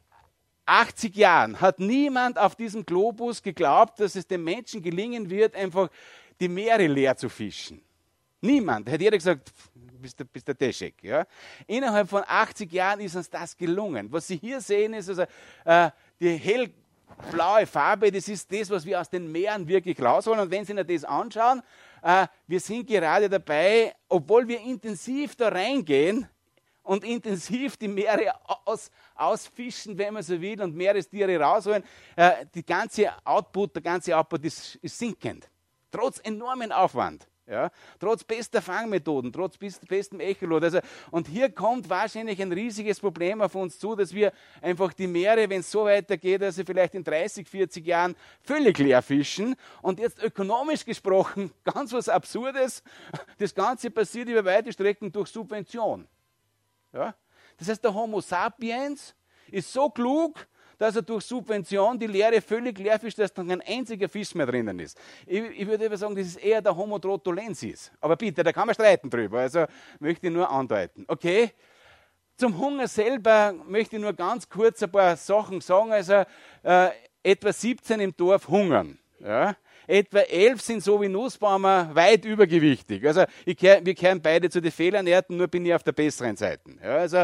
80 Jahren hat niemand auf diesem Globus geglaubt, dass es dem Menschen gelingen wird, einfach die Meere leer zu fischen. Niemand. Da hätte jeder gesagt, bist der Deschek. Ja? Innerhalb von 80 Jahren ist uns das gelungen. Was Sie hier sehen, ist also die hellblaue Farbe, das ist das, was wir aus den Meeren wirklich rausholen. Und wenn Sie sich das anschauen, wir sind gerade dabei, obwohl wir intensiv da reingehen, und intensiv die Meere ausfischen, wenn man so will, und Meerestiere rausholen. Der ganze Output ist sinkend. Trotz enormen Aufwand. Ja? Trotz bester Fangmethoden, trotz bestem Echolot. Also, und hier kommt wahrscheinlich ein riesiges Problem auf uns zu, dass wir einfach die Meere, wenn es so weitergeht, also vielleicht in 30, 40 Jahren völlig leer fischen. Und jetzt ökonomisch gesprochen, ganz was Absurdes, das Ganze passiert über weite Strecken durch Subvention. Ja? Das heißt, der Homo sapiens ist so klug, dass er durch Subvention die Leere völlig leer fischt, dass dann kein einziger Fisch mehr drinnen ist. Ich würde aber sagen, das ist eher der Homo trotulensis. Aber bitte, da kann man streiten drüber. Also möchte ich nur andeuten. Okay? Zum Hunger selber möchte ich nur ganz kurz ein paar Sachen sagen. Also etwa 17 im Dorf hungern. Ja? Etwa 11 sind so wie Nussbaumer weit übergewichtig. Also wir gehören beide zu den Fehlernährten, nur bin ich auf der besseren Seite. Ja, also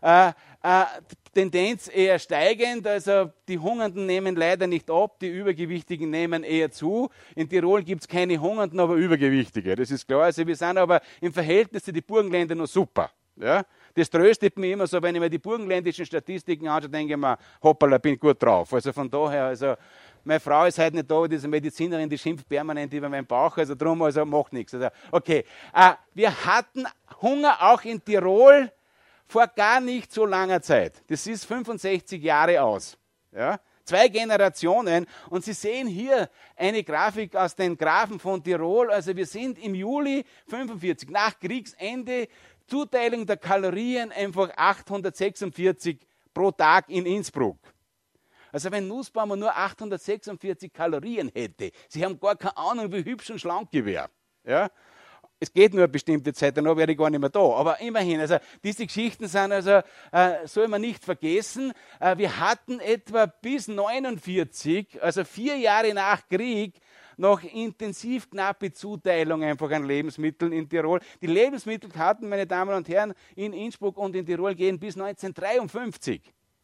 Tendenz eher steigend, also die Hungernden nehmen leider nicht ab, die Übergewichtigen nehmen eher zu. In Tirol gibt es keine Hungernden, aber Übergewichtige, das ist klar. Also wir sind aber im Verhältnis zu den Burgenländern noch super. Ja? Das tröstet mich immer so, wenn ich mir die burgenländischen Statistiken anschaue, denke ich mir, hoppala, bin gut drauf. Also von daher, also meine Frau ist heute nicht da, diese Medizinerin, die schimpft permanent über meinen Bauch, also drum, also macht nichts. Also, okay, wir hatten Hunger auch in Tirol vor gar nicht so langer Zeit. Das ist 65 Jahre aus. Ja? 2 Generationen. Und Sie sehen hier eine Grafik aus den Grafen von Tirol. Also wir sind im Juli 45, nach Kriegsende, Zuteilung der Kalorien einfach 846 pro Tag in Innsbruck. Also wenn Nussbaumer nur 846 Kalorien hätte, Sie haben gar keine Ahnung, wie hübsch und schlank ich wäre. Ja? Es geht nur eine bestimmte Zeit, danach wäre ich gar nicht mehr da. Aber immerhin, also diese Geschichten sind also, soll man nicht vergessen, wir hatten etwa bis 49, also 4 Jahre nach Krieg, noch intensiv knappe Zuteilung einfach an Lebensmitteln in Tirol. Die Lebensmittelkarten, meine Damen und Herren, in Innsbruck und in Tirol gehen bis 1953.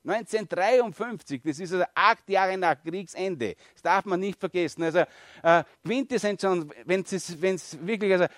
1953, das ist also 8 Jahre nach Kriegsende. Das darf man nicht vergessen. Also Quintessenz, wenn es wirklich, also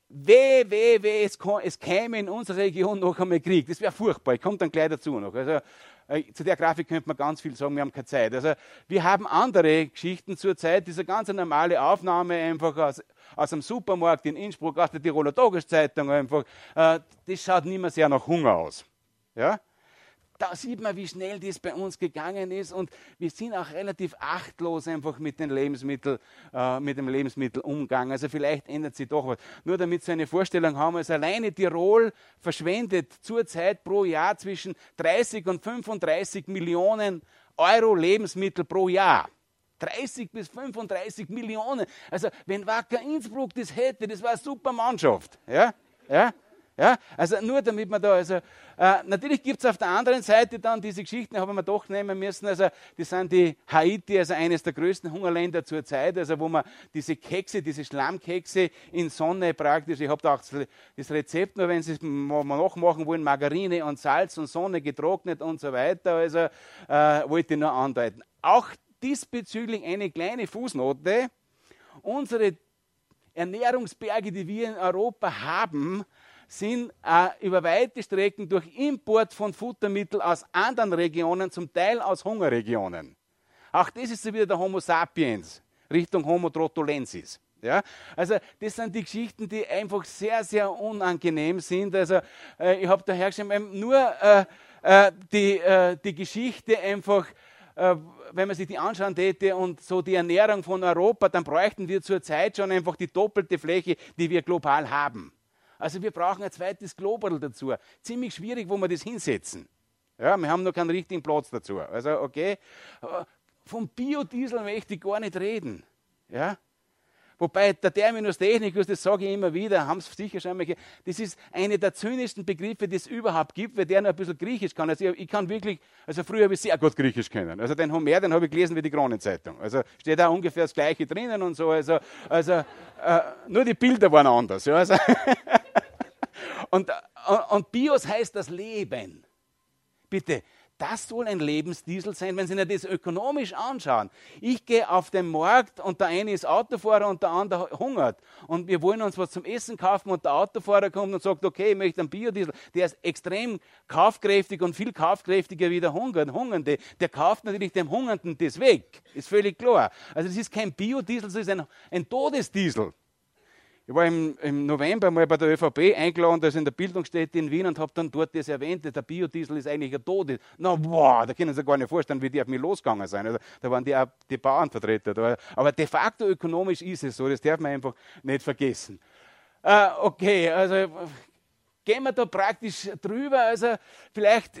es käme in unserer Region noch einmal Krieg. Das wäre furchtbar. Ich komme dann gleich dazu noch. Also zu der Grafik könnte man ganz viel sagen, wir haben keine Zeit. Also wir haben andere Geschichten zur Zeit, diese ganz normale Aufnahme einfach aus einem Supermarkt in Innsbruck, aus der Tiroler Tageszeitung einfach, das schaut nicht mehr sehr nach Hunger aus. Ja? Da sieht man, wie schnell das bei uns gegangen ist, und wir sind auch relativ achtlos einfach mit dem Lebensmittelumgang. Also vielleicht ändert sich doch was. Nur damit Sie eine Vorstellung haben, also alleine Tirol verschwendet zurzeit pro Jahr zwischen 30 und 35 Millionen Euro Lebensmittel pro Jahr. 30 bis 35 Millionen. Also wenn Wacker Innsbruck das hätte, das war eine super Mannschaft. Ja? Ja? Ja, also nur damit man da, also natürlich gibt es auf der anderen Seite dann diese Geschichten, haben wir doch nehmen müssen, also das sind die Haiti, also eines der größten Hungerländer zur Zeit, also wo man diese Kekse, diese Schlammkekse in Sonne praktisch, ich habe da auch das Rezept, nur wenn Sie es nachmachen wollen, Margarine und Salz und Sonne getrocknet und so weiter, also wollte ich nur andeuten. Auch diesbezüglich eine kleine Fußnote, unsere Ernährungsberge, die wir in Europa haben, sind über weite Strecken durch Import von Futtermitteln aus anderen Regionen, zum Teil aus Hungerregionen. Auch das ist so wieder der Homo sapiens, Richtung Homo trottolensis. Ja? Also das sind die Geschichten, die einfach sehr, sehr unangenehm sind. Also ich habe daher geschrieben, nur die Geschichte einfach, wenn man sich die anschauen täte und so die Ernährung von Europa, dann bräuchten wir zurzeit schon einfach die doppelte Fläche, die wir global haben. Also wir brauchen ein zweites Global dazu. Ziemlich schwierig, wo wir das hinsetzen. Ja, wir haben noch keinen richtigen Platz dazu. Also okay, vom Biodiesel möchte ich gar nicht reden. Ja? Wobei der Terminus technicus, das sage ich immer wieder, haben es sicher schon mal gehört, das ist einer der zynischsten Begriffe, die es überhaupt gibt, weil der noch ein bisschen Griechisch kann. Also ich kann wirklich, also früher habe ich sehr gut Griechisch können. Also den Homer, den habe ich gelesen wie die Kronenzeitung. Also steht da ungefähr das Gleiche drinnen und so. Also nur die Bilder waren anders. Ja, also und Bios heißt das Leben. Bitte, das soll ein Lebensdiesel sein, wenn Sie sich das ökonomisch anschauen. Ich gehe auf den Markt und der eine ist Autofahrer und der andere hungert. Und wir wollen uns was zum Essen kaufen und der Autofahrer kommt und sagt, okay, ich möchte einen Biodiesel. Der ist extrem kaufkräftig und viel kaufkräftiger wie der Hungernde. Der kauft natürlich dem Hungernden das weg. Ist völlig klar. Also das ist kein Biodiesel, das ist ein Todesdiesel. Ich war im November mal bei der ÖVP eingeladen, also in der Bildungsstätte in Wien, und habe dann dort das erwähnt, der Biodiesel ist eigentlich ein Todesdiesel. Na, wow, da können Sie sich gar nicht vorstellen, wie die auf mich losgegangen sind. Also, da waren die Bauernvertreter da. Aber de facto ökonomisch ist es so, das darf man einfach nicht vergessen. Okay, also gehen wir da praktisch drüber. Also vielleicht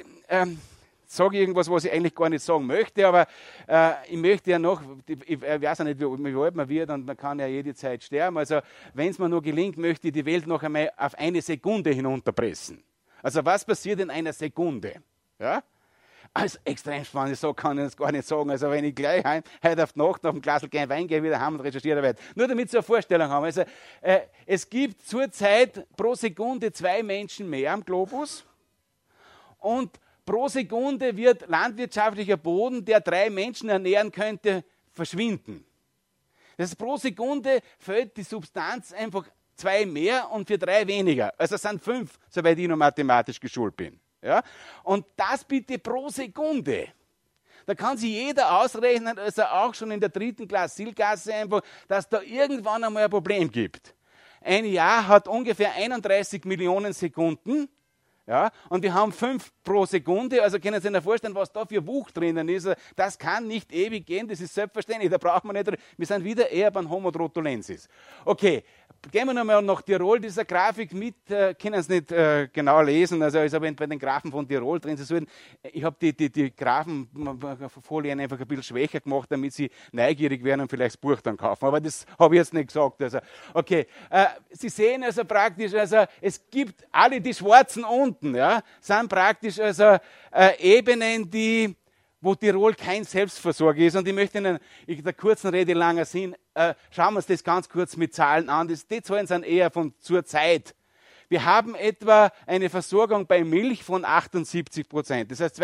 sage ich irgendwas, was ich eigentlich gar nicht sagen möchte, aber ich möchte ja noch, ich weiß ja nicht, wie alt man wird, und man kann ja jede Zeit sterben. Also wenn es mir nur gelingt, möchte ich die Welt noch einmal auf eine Sekunde hinunterpressen. Also was passiert in einer Sekunde? Ja? Also extrem spannend, so kann ich es gar nicht sagen. Also wenn ich gleich heute auf die Nacht noch ein Glas Wein gehe, wieder heim und recherchiere weiter. Nur damit Sie eine Vorstellung haben. Also es gibt zurzeit pro Sekunde 2 Menschen mehr am Globus, und pro Sekunde wird landwirtschaftlicher Boden, der 3 Menschen ernähren könnte, verschwinden. Das heißt, pro Sekunde fällt die Substanz einfach 2 mehr und für 3 weniger. Also es sind 5, soweit ich noch mathematisch geschult bin. Ja? Und das bitte pro Sekunde. Da kann sich jeder ausrechnen, also auch schon in der 3. Glasilgasse einfach, dass da irgendwann einmal ein Problem gibt. Ein Jahr hat ungefähr 31 Millionen Sekunden. Ja, und wir haben 5 pro Sekunde, also können Sie sich vorstellen, was da für Wucht drinnen ist. Das kann nicht ewig gehen, das ist selbstverständlich, da braucht man nicht, wir sind wieder eher beim Homo trottolensis. Okay, gehen wir nochmal nach Tirol, dieser Grafik mit, können Sie nicht genau lesen, also ist aber bei den Graphen von Tirol drin. Ich habe die Graphenfolien einfach ein bisschen schwächer gemacht, damit Sie neugierig werden und vielleicht das Buch dann kaufen, aber das habe ich jetzt nicht gesagt. Also, okay, Sie sehen also praktisch, also es gibt alle die schwarzen unten, ja, sind praktisch also Ebenen, wo Tirol kein Selbstversorger ist. Und ich möchte Ihnen in der kurzen Rede langer Sinn, schauen wir uns das ganz kurz mit Zahlen an. Die Zahlen sind eher von zur Zeit. Wir haben etwa eine Versorgung bei Milch von 78%. Das heißt,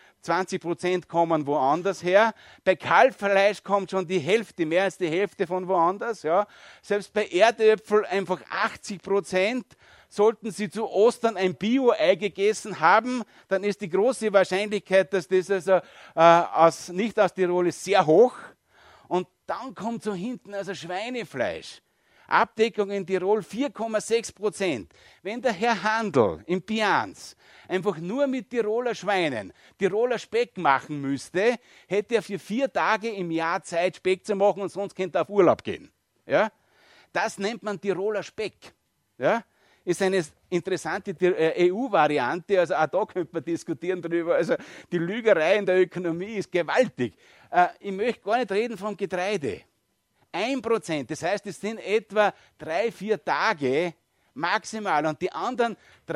22% kommen woanders her. Bei Kalbfleisch kommt schon die Hälfte, mehr als die Hälfte von woanders. Ja. Selbst bei Erdäpfel einfach 80%. Sollten Sie zu Ostern ein Bio-Ei gegessen haben, dann ist die große Wahrscheinlichkeit, dass das also nicht aus Tirol ist, sehr hoch. Und dann kommt so hinten also Schweinefleisch. Abdeckung in Tirol 4,6%. Wenn der Herr Handel in Pians einfach nur mit Tiroler Schweinen Tiroler Speck machen müsste, hätte er für 4 Tage im Jahr Zeit, Speck zu machen, und sonst könnte er auf Urlaub gehen. Ja? Das nennt man Tiroler Speck. Ja? Ist eine interessante EU-Variante, also auch da könnte man diskutieren darüber. Also die Lügerei in der Ökonomie ist gewaltig. Ich möchte gar nicht reden vom Getreide. 1%, das heißt, es sind etwa 3-4 Tage Maximal. Und die anderen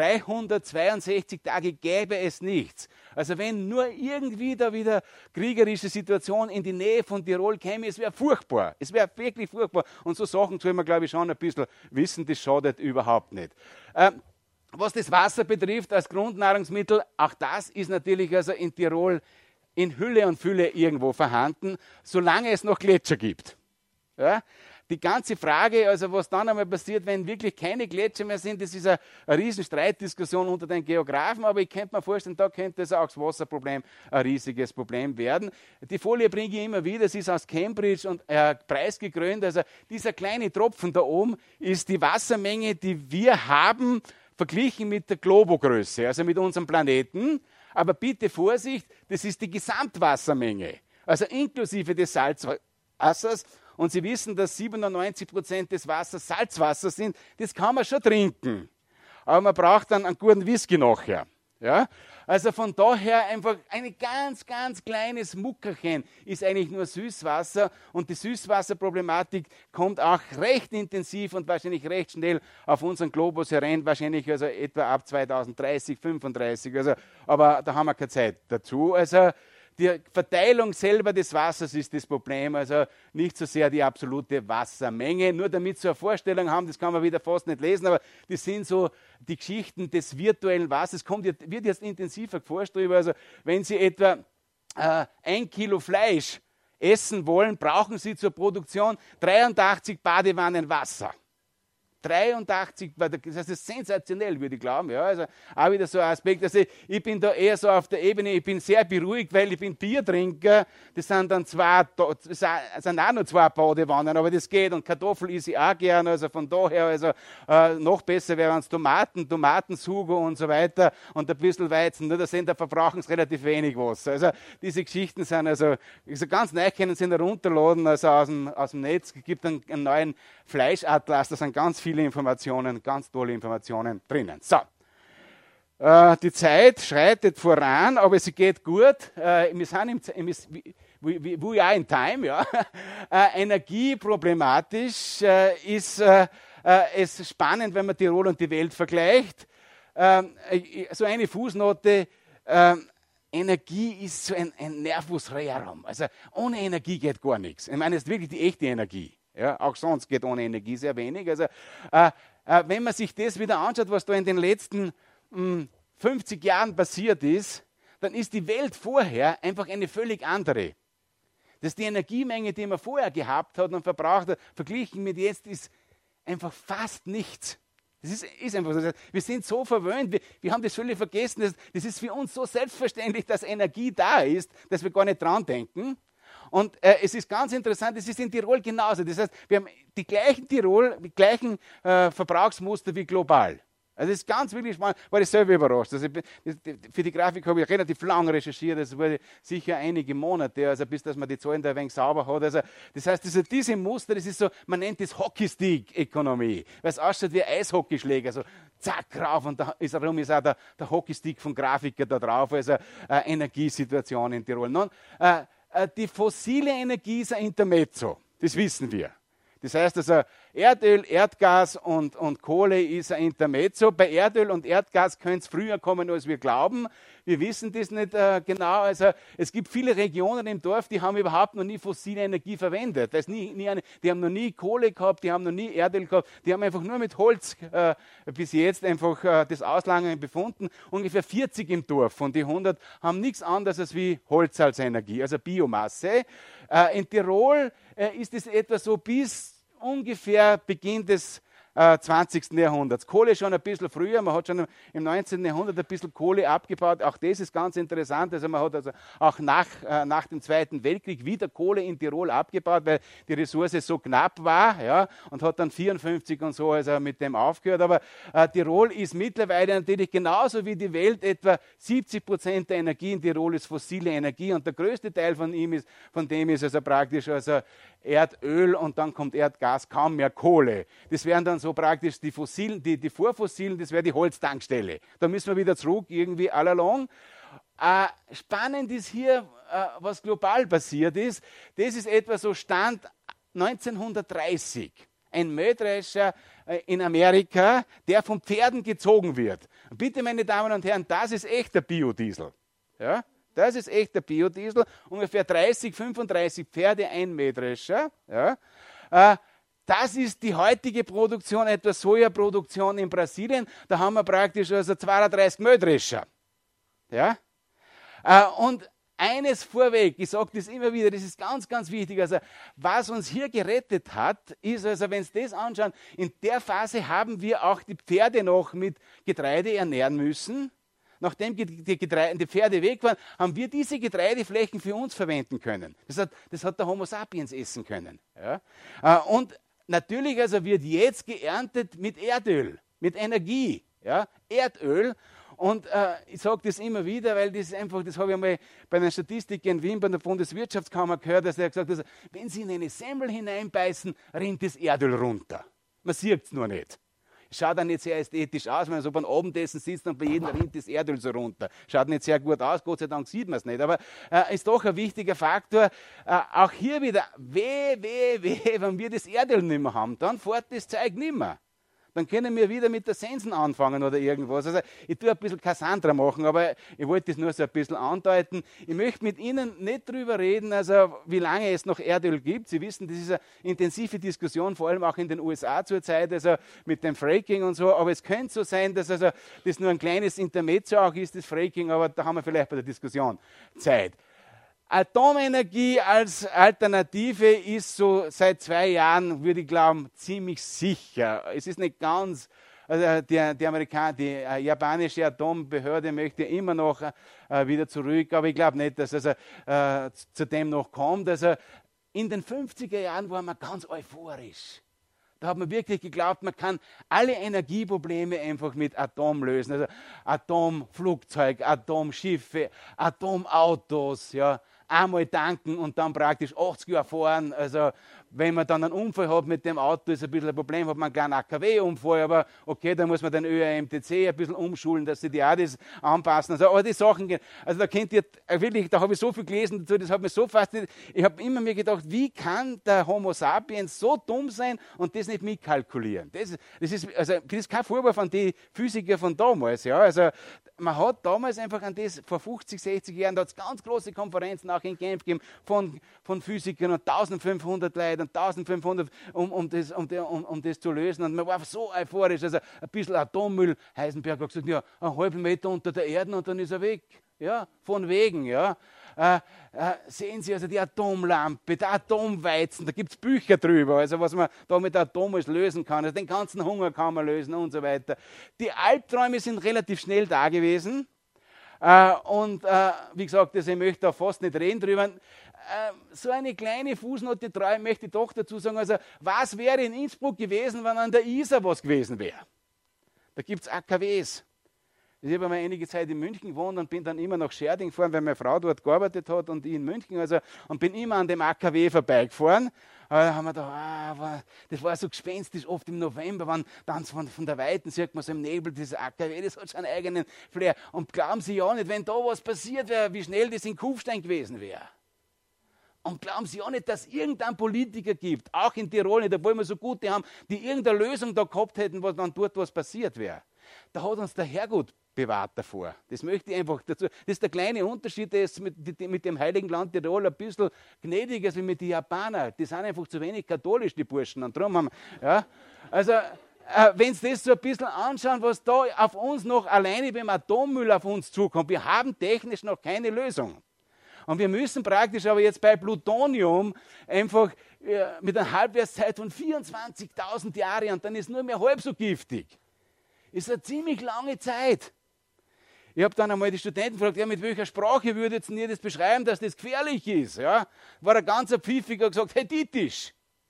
362 Tage gäbe es nichts. Also wenn nur irgendwie da wieder kriegerische Situation in die Nähe von Tirol käme, es wäre furchtbar. Es wäre wirklich furchtbar. Und so Sachen soll man, glaube ich, schon ein bisschen wissen, das schadet überhaupt nicht. Was das Wasser betrifft als Grundnahrungsmittel, auch das ist natürlich also in Tirol in Hülle und Fülle irgendwo vorhanden, solange es noch Gletscher gibt. Ja? Die ganze Frage, also was dann einmal passiert, wenn wirklich keine Gletscher mehr sind, das ist eine riesen Streitdiskussion unter den Geografen, aber ich könnte mir vorstellen, da könnte es auch das Wasserproblem ein riesiges Problem werden. Die Folie bringe ich immer wieder, sie ist aus Cambridge und preisgekrönt, also dieser kleine Tropfen da oben ist die Wassermenge, die wir haben, verglichen mit der Globogröße, also mit unserem Planeten. Aber bitte Vorsicht, das ist die Gesamtwassermenge, also inklusive des Salzwassers. Und Sie wissen, dass 97% des Wassers Salzwasser sind. Das kann man schon trinken. Aber man braucht dann einen guten Whisky nachher. Ja? Also von daher einfach ein ganz, ganz kleines Muckerchen ist eigentlich nur Süßwasser. Und die Süßwasserproblematik kommt auch recht intensiv und wahrscheinlich recht schnell auf unseren Globus herein. Wahrscheinlich also etwa ab 2030, 35. Also, aber da haben wir keine Zeit dazu. Also die Verteilung selber des Wassers ist das Problem, also nicht so sehr die absolute Wassermenge. Nur damit Sie eine Vorstellung haben, das kann man wieder fast nicht lesen, aber das sind so die Geschichten des virtuellen Wassers. Wird jetzt intensiver geforscht darüber. Also wenn Sie etwa 1 Kilo Fleisch essen wollen, brauchen Sie zur Produktion 83 Badewannen Wasser. 83, das ist sensationell, würde ich glauben. Ja, also auch wieder so ein Aspekt. Also ich bin da eher so auf der Ebene, ich bin sehr beruhigt, weil ich bin Biertrinker. Das sind dann sind auch nur 2 Badewannen, aber das geht. Und Kartoffel esse ich auch gerne. Also von daher, also noch besser wären es Tomatensugo und so weiter und ein bisschen Weizen. Nur da verbrauchen sie relativ wenig Wasser. Also diese Geschichten sind also ganz neu, können Sie herunterladen, also aus dem Netz. Es gibt einen neuen Fleischatlas, da sind ganz viele Informationen, ganz tolle Informationen drinnen. So, die Zeit schreitet voran, aber sie geht gut. Wir sind we are in time, ja. Energieproblematisch ist es spannend, wenn man Tirol und die Welt vergleicht. So eine Fußnote, Energie ist so ein Nervus rerum. Also ohne Energie geht gar nichts. Ich meine, es ist wirklich die echte Energie. Ja, auch sonst geht ohne Energie sehr wenig. Also, wenn man sich das wieder anschaut, was da in den letzten 50 Jahren passiert ist, dann ist die Welt vorher einfach eine völlig andere. Dass die Energiemenge, die man vorher gehabt hat und verbraucht hat, verglichen mit jetzt, ist einfach fast nichts. Das ist einfach so. Wir sind so verwöhnt, wir haben das völlig vergessen. Das ist für uns so selbstverständlich, dass Energie da ist, dass wir gar nicht dran denken. Und es ist ganz interessant, es ist in Tirol genauso. Das heißt, wir haben die gleichen Verbrauchsmuster wie global. Also das ist ganz wirklich spannend, war ich selber überrascht. Also für die Grafik habe ich relativ lang recherchiert, das wurde sicher einige Monate, also bis dass man die Zahlen da ein wenig sauber hat. Also das heißt, diese Muster, das ist so, man nennt das Hockeystick-Ökonomie, weil es ausschaut wie Eishockeyschläger, so zack rauf und darum ist auch der Hockeystick vom Grafiker da drauf, also Energiesituation in Tirol. Nun, die fossile Energie ist ein Intermezzo, das wissen wir. Das heißt also, Erdöl, Erdgas und Kohle ist ein Intermezzo. Bei Erdöl und Erdgas könnte es früher kommen, als wir glauben. Wir wissen das nicht genau. Also es gibt viele Regionen im Dorf, die haben überhaupt noch nie fossile Energie verwendet. Die haben noch nie Kohle gehabt, die haben noch nie Erdöl gehabt. Die haben einfach nur mit Holz bis jetzt einfach das Auslagern befunden. Ungefähr 40 im Dorf von den 100 haben nichts anderes als wie Holz als Energie, also Biomasse. In Tirol ist es etwa so bis ungefähr Beginn des 20. Jahrhunderts. Kohle schon ein bisschen früher, man hat schon im 19. Jahrhundert ein bisschen Kohle abgebaut, auch das ist ganz interessant, also man hat also auch nach dem Zweiten Weltkrieg wieder Kohle in Tirol abgebaut, weil die Ressource so knapp war, ja, und hat dann 54 und so also mit dem aufgehört, aber Tirol ist mittlerweile natürlich genauso wie die Welt, etwa 70% der Energie in Tirol ist fossile Energie und der größte Teil von dem ist also praktisch also Erdöl und dann kommt Erdgas, kaum mehr Kohle. Das wären dann so praktisch die fossilen, die vorfossilen, das wäre die Holztankstelle. Da müssen wir wieder zurück, irgendwie all along. Spannend ist hier, was global passiert ist. Das ist etwa so Stand 1930. Ein Mähdrescher in Amerika, der von Pferden gezogen wird. Und bitte, meine Damen und Herren, das ist echter Biodiesel. Ja? Das ist echter Biodiesel, ungefähr 30, 35 Pferde, ein Mähdrescher. Ja? Das ist die heutige Produktion, etwa Sojaproduktion in Brasilien. Da haben wir praktisch also 32 Mähdrescher. Ja? Und eines vorweg, ich sage das immer wieder, das ist ganz, ganz wichtig. Also, was uns hier gerettet hat, ist, also, wenn Sie das anschauen, in der Phase haben wir auch die Pferde noch mit Getreide ernähren müssen. Nachdem die Pferde weg waren, haben wir diese Getreideflächen für uns verwenden können. Das hat der Homo sapiens essen können. Ja? Und natürlich also wird jetzt geerntet mit Erdöl, mit Energie. Ja? Erdöl. Und ich sage das immer wieder, weil das einfach, das habe ich einmal bei einer Statistik in Wien bei der Bundeswirtschaftskammer gehört, dass er gesagt hat, wenn Sie in eine Semmel hineinbeißen, rinnt das Erdöl runter. Man sieht es nur nicht. Schaut dann nicht sehr ästhetisch aus, wenn man so beim Abendessen sitzt und bei jedem rinnt das Erdöl so runter. Schaut nicht sehr gut aus, Gott sei Dank sieht man es nicht. Aber ist doch ein wichtiger Faktor. Auch hier wieder, wenn wir das Erdöl nicht mehr haben, dann fährt das Zeug nicht mehr. Dann können wir wieder mit der Sensen anfangen oder irgendwas. Also ich tue ein bisschen Cassandra machen, aber ich wollte das nur so ein bisschen andeuten. Ich möchte mit Ihnen nicht drüber reden, also wie lange es noch Erdöl gibt. Sie wissen, das ist eine intensive Diskussion, vor allem auch in den USA zurzeit, also mit dem Fracking und so. Aber es könnte so sein, dass also das nur ein kleines Intermezzo auch ist, das Fracking, aber da haben wir vielleicht bei der Diskussion Zeit. Atomenergie als Alternative ist so seit 2 Jahren, würde ich glauben, ziemlich sicher. Es ist nicht ganz, also die japanische Atombehörde möchte immer noch wieder zurück, aber ich glaube nicht, dass es zu dem noch kommt. Also in den 50er Jahren waren wir ganz euphorisch. Da hat man wirklich geglaubt, man kann alle Energieprobleme einfach mit Atom lösen. Also Atomflugzeug, Atomschiffe, Atomautos, ja. Einmal tanken und dann praktisch 80 Jahre fahren. Also wenn man dann einen Unfall hat mit dem Auto, ist ein bisschen ein Problem, hat man einen kleinen AKW-Unfall, aber okay, da muss man den ÖAMTC ein bisschen umschulen, dass sie die auch das anpassen. Also, aber die Sachen, also da kennt ihr wirklich, da habe ich so viel gelesen dazu, das hat mich so fasziniert. Ich habe immer mir gedacht, wie kann der Homo sapiens so dumm sein und das nicht mitkalkulieren? Das ist kein Vorwurf an die Physiker von damals. Ja? Also man hat damals einfach an das, vor 50, 60 Jahren, da hat es ganz große Konferenzen auch in Genf gegeben von Physikern und 1500 Leute und 1500, um das zu lösen. Und man war so euphorisch, also ein bisschen Atommüll. Heisenberg hat gesagt, ja, einen halben Meter unter der Erde und dann ist er weg. Ja, von wegen, ja. Sehen Sie also die Atomlampe, der Atomweizen, da gibt es Bücher drüber, also was man da mit Atom alles lösen kann, also den ganzen Hunger kann man lösen und so weiter. Die Albträume sind relativ schnell da gewesen und wie gesagt, also ich möchte da fast nicht reden drüber. So eine kleine Fußnote möchte ich doch dazu sagen, also was wäre in Innsbruck gewesen, wenn an der Isar was gewesen wäre? Da gibt es AKWs. Ich habe einmal einige Zeit in München gewohnt und bin dann immer nach Scherding gefahren, weil meine Frau dort gearbeitet hat und ich in München, also, und bin immer an dem AKW vorbeigefahren. Aber da haben wir gedacht, das war so gespenstisch, oft im November, wenn dann von der Weiten sieht man so im Nebel, dieses AKW, das hat schon einen eigenen Flair. Und glauben Sie ja nicht, wenn da was passiert wäre, wie schnell das in Kufstein gewesen wäre. Und glauben Sie auch nicht, dass es irgendeinen Politiker gibt, auch in Tirol nicht, obwohl wir so gute haben, die irgendeine Lösung da gehabt hätten, was dann dort was passiert wäre. Da hat uns der Herrgott bewahrt davor. Das möchte ich einfach dazu. Das ist der kleine Unterschied, der ist mit dem heiligen Land Tirol ein bisschen gnädiger als mit den Japanern. Die sind einfach zu wenig katholisch, die Burschen. Und darum haben, ja, also wenn Sie das so ein bisschen anschauen, was da auf uns noch alleine beim Atommüll auf uns zukommt, wir haben technisch noch keine Lösung. Und wir müssen praktisch aber jetzt bei Plutonium einfach mit einer Halbwertszeit von 24.000 Jahren und dann ist nur mehr halb so giftig. Ist eine ziemlich lange Zeit. Ich habe dann einmal die Studenten gefragt, ja, mit welcher Sprache würdet ihr das beschreiben, dass das gefährlich ist? Ja? War ein ganzer Pfiffiger gesagt, Hethitisch.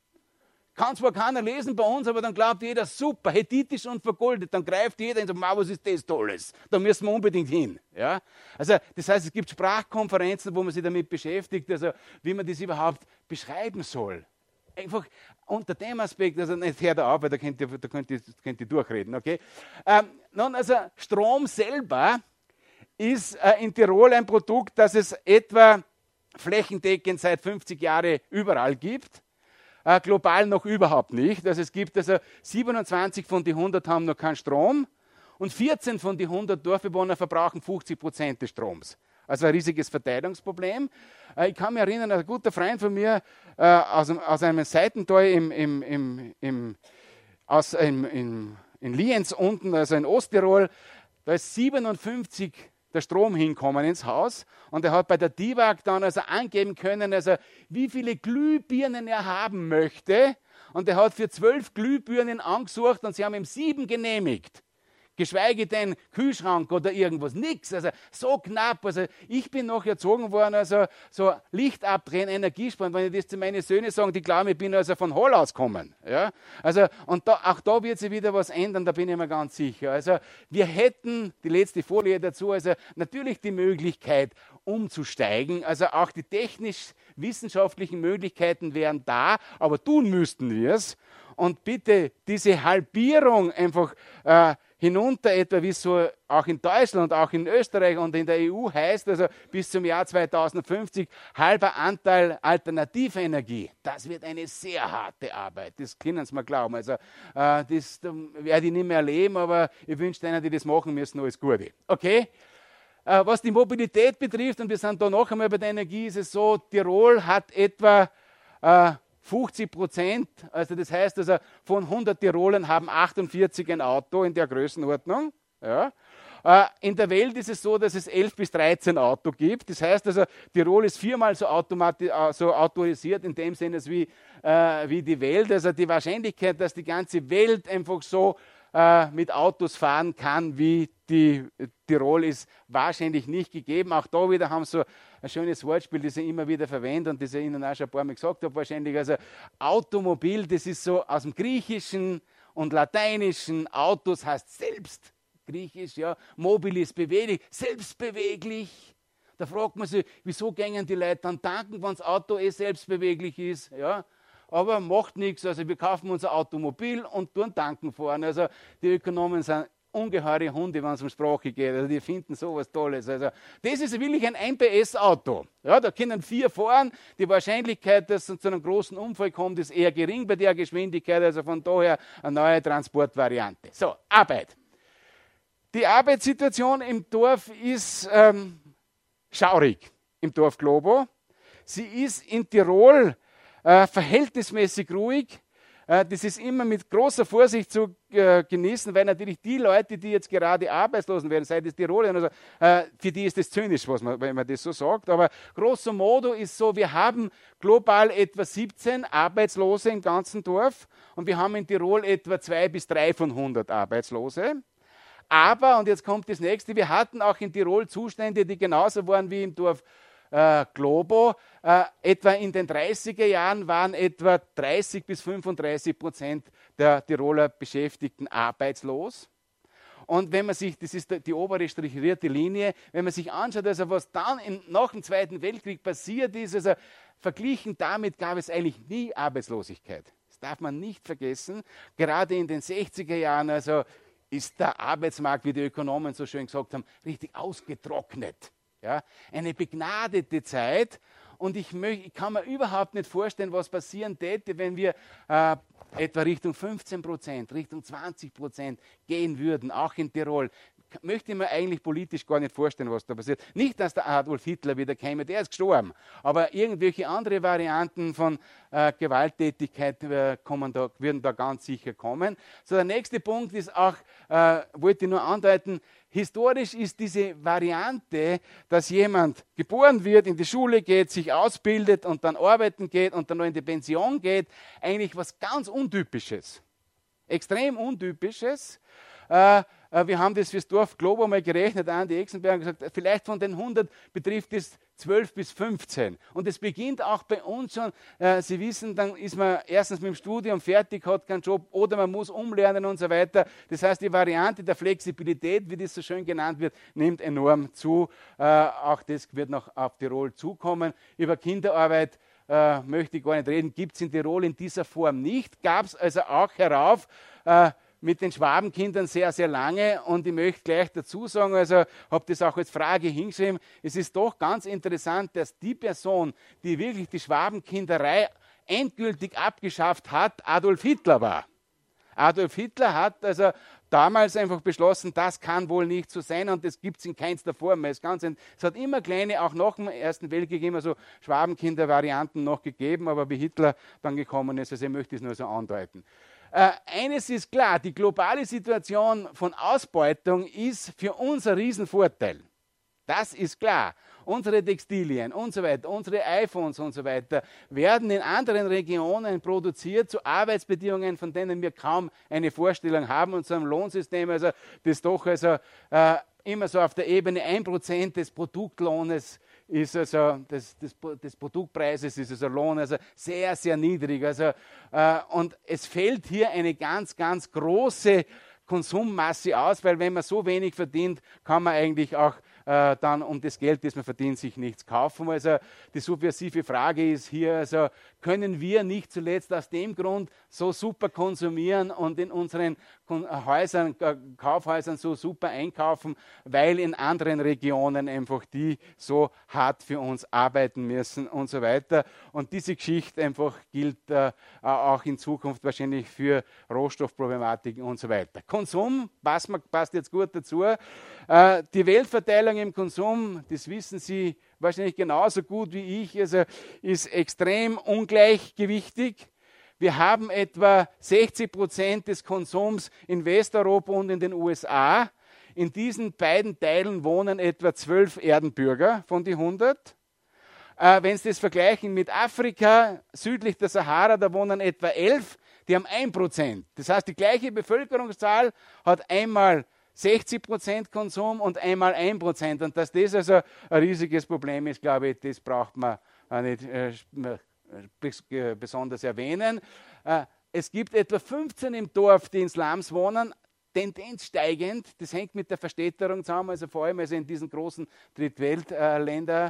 Kann zwar keiner lesen bei uns, aber dann glaubt jeder, super, Hethitisch und vergoldet. Dann greift jeder und sagt, was ist das Tolles? Da müssen wir unbedingt hin. Ja? Also, das heißt, es gibt Sprachkonferenzen, wo man sich damit beschäftigt, also wie man das überhaupt beschreiben soll. Einfach unter dem Aspekt, also nicht hört auf, weil da könnt ihr durchreden, okay? Nun, also Strom selber ist in Tirol ein Produkt, das es etwa flächendeckend seit 50 Jahren überall gibt. global noch überhaupt nicht. Also es gibt also 27 von den 100 haben noch keinen Strom und 14 von den 100 Dorfbewohner verbrauchen 50% des Stroms. Also ein riesiges Verteilungsproblem. Ich kann mich erinnern, ein guter Freund von mir aus einem Seitental in Lienz unten, also in Osttirol, da ist 57 der Strom hinkommen ins Haus und er hat bei der DIWAG dann also angeben können, also wie viele Glühbirnen er haben möchte und er hat für 12 Glühbirnen angesucht und sie haben ihm 7 genehmigt. Geschweige denn Kühlschrank oder irgendwas, nix, also so knapp, also ich bin noch erzogen worden, also so Licht abdrehen, Energiesparen, wenn ich das zu meinen Söhnen sage, die glauben, ich bin also von Hall ausgekommen, ja, also und auch da wird sich wieder was ändern, da bin ich mir ganz sicher, also wir hätten, die letzte Folie dazu, also natürlich die Möglichkeit umzusteigen, also auch die technisch-wissenschaftlichen Möglichkeiten wären da, aber tun müssten wir es und bitte diese Halbierung einfach hinunter, etwa wie es so auch in Deutschland, auch in Österreich und in der EU heißt, also bis zum Jahr 2050 halber Anteil alternative Energie. Das wird eine sehr harte Arbeit, das können Sie mir glauben. Also das werde ich nicht mehr erleben, aber ich wünsche denen, die das machen müssen, alles Gute. Okay? Was die Mobilität betrifft, und wir sind da noch einmal bei der Energie, ist es so, Tirol hat etwa 50%, also das heißt, also von 100 Tirolern haben 48 ein Auto in der Größenordnung. Ja. In der Welt ist es so, dass es 11 bis 13 Auto gibt. Das heißt also, Tirol ist 4-mal so autorisiert in dem Sinne wie die Welt. Also die Wahrscheinlichkeit, dass die ganze Welt einfach so mit Autos fahren kann, wie die Tirol ist, wahrscheinlich nicht gegeben. Auch da wieder haben sie so ein schönes Wortspiel, das ich immer wieder verwende und das ich Ihnen auch schon ein paar Mal gesagt habe wahrscheinlich. Also Automobil, das ist so aus dem Griechischen und Lateinischen. Autos heißt selbst, griechisch, ja. Mobilis, beweglich, selbstbeweglich. Da fragt man sich, wieso gehen die Leute dann tanken, wenn das Auto selbstbeweglich ist, ja. Aber macht nichts, also wir kaufen unser Automobil und tun tanken fahren. Also die Ökonomen sind ungeheure Hunde, wenn es um Sprache geht. Also die finden sowas Tolles. Also das ist wirklich ein 1 PS-Auto. Ja, da können 4 fahren. Die Wahrscheinlichkeit, dass es zu einem großen Unfall kommt, ist eher gering bei der Geschwindigkeit. Also von daher eine neue Transportvariante. So, Arbeit. Die Arbeitssituation im Dorf ist schaurig, im Dorf Globo. Sie ist in Tirol verhältnismäßig ruhig. Das ist immer mit großer Vorsicht zu genießen, weil natürlich die Leute, die jetzt gerade arbeitslosen werden, sei das Tiroler, also, für die ist das zynisch, wenn man das so sagt. Aber grosso modo ist so, wir haben global etwa 17 Arbeitslose im ganzen Dorf und wir haben in Tirol etwa 2 bis 3 von 100 Arbeitslose. Aber, und jetzt kommt das Nächste, wir hatten auch in Tirol Zustände, die genauso waren wie im Dorf Globo. Etwa in den 30er Jahren waren etwa 30 bis 35% der Tiroler Beschäftigten arbeitslos. Und wenn man sich, das ist die obere strichierte Linie, wenn man sich anschaut, also was dann nach dem Zweiten Weltkrieg passiert ist, also verglichen damit gab es eigentlich nie Arbeitslosigkeit. Das darf man nicht vergessen. Gerade in den 60er Jahren also ist der Arbeitsmarkt, wie die Ökonomen so schön gesagt haben, richtig ausgetrocknet. Ja, eine begnadete Zeit und ich kann mir überhaupt nicht vorstellen, was passieren täte, wenn wir etwa Richtung 15%, Richtung 20% gehen würden, auch in Tirol. Möchte ich mir eigentlich politisch gar nicht vorstellen, was da passiert. Nicht, dass der Adolf Hitler wieder käme, der ist gestorben, aber irgendwelche andere Varianten von Gewalttätigkeit würden da ganz sicher kommen. So, der nächste Punkt ist auch, wollte ich nur andeuten, historisch ist diese Variante, dass jemand geboren wird, in die Schule geht, sich ausbildet und dann arbeiten geht und dann noch in die Pension geht, eigentlich was ganz Untypisches. Extrem Untypisches. Wir haben das fürs Dorf Globo mal gerechnet, Andi Exenberg gesagt, vielleicht von den 100 betrifft es 12 bis 15. Und es beginnt auch bei uns schon, Sie wissen, dann ist man erstens mit dem Studium fertig, hat keinen Job oder man muss umlernen und so weiter. Das heißt, die Variante der Flexibilität, wie das so schön genannt wird, nimmt enorm zu. Auch das wird noch auf Tirol zukommen. Über Kinderarbeit möchte ich gar nicht reden, gibt es in Tirol in dieser Form nicht. Gab es also auch herauf mit den Schwabenkindern sehr, sehr lange und ich möchte gleich dazu sagen, also habe das auch als Frage hingeschrieben, es ist doch ganz interessant, dass die Person, die wirklich die Schwabenkinderei endgültig abgeschafft hat, Adolf Hitler war. Adolf Hitler hat also damals einfach beschlossen, das kann wohl nicht so sein und das gibt es in keinster Form. Es hat immer kleine, auch nach dem Ersten Weltkrieg, immer so Schwabenkinder-Varianten noch gegeben, aber wie Hitler dann gekommen ist, also ich möchte es nur so andeuten. Eines ist klar, die globale Situation von Ausbeutung ist für uns ein Riesenvorteil. Das ist klar. Unsere Textilien und so weiter, unsere iPhones und so weiter werden in anderen Regionen produziert zu Arbeitsbedingungen, von denen wir kaum eine Vorstellung haben und zu einem Lohnsystem, also das doch also immer so auf der Ebene 1% des Produktlohnes ist also des Produktpreises ist also Lohn, also sehr, sehr niedrig. Also, und es fällt hier eine ganz, ganz große Konsummasse aus, weil wenn man so wenig verdient, kann man eigentlich auch dann um das Geld, das man verdient, sich nichts kaufen. Also die subversive Frage ist hier, also können wir nicht zuletzt aus dem Grund so super konsumieren und in unseren Häusern, Kaufhäusern so super einkaufen, weil in anderen Regionen einfach die so hart für uns arbeiten müssen und so weiter. Und diese Geschichte einfach gilt auch in Zukunft wahrscheinlich für Rohstoffproblematiken und so weiter. Konsum, passt jetzt gut dazu. Die Weltverteilung im Konsum, das wissen Sie wahrscheinlich genauso gut wie ich, also ist extrem ungleichgewichtig. Wir haben etwa 60% des Konsums in Westeuropa und in den USA. In diesen beiden Teilen wohnen etwa 12 Erdenbürger von die 100. Wenn Sie das vergleichen mit Afrika, südlich der Sahara, da wohnen etwa 11, die haben 1%. Das heißt, die gleiche Bevölkerungszahl hat einmal 60% Konsum und einmal 1%. Und dass das also ein riesiges Problem ist, glaube ich, das braucht man nicht besonders erwähnen. Es gibt etwa 15 im Dorf, die in Slums wohnen, Tendenz steigend. Das hängt mit der Verstädterung zusammen, also vor allem also in diesen großen Drittweltländern.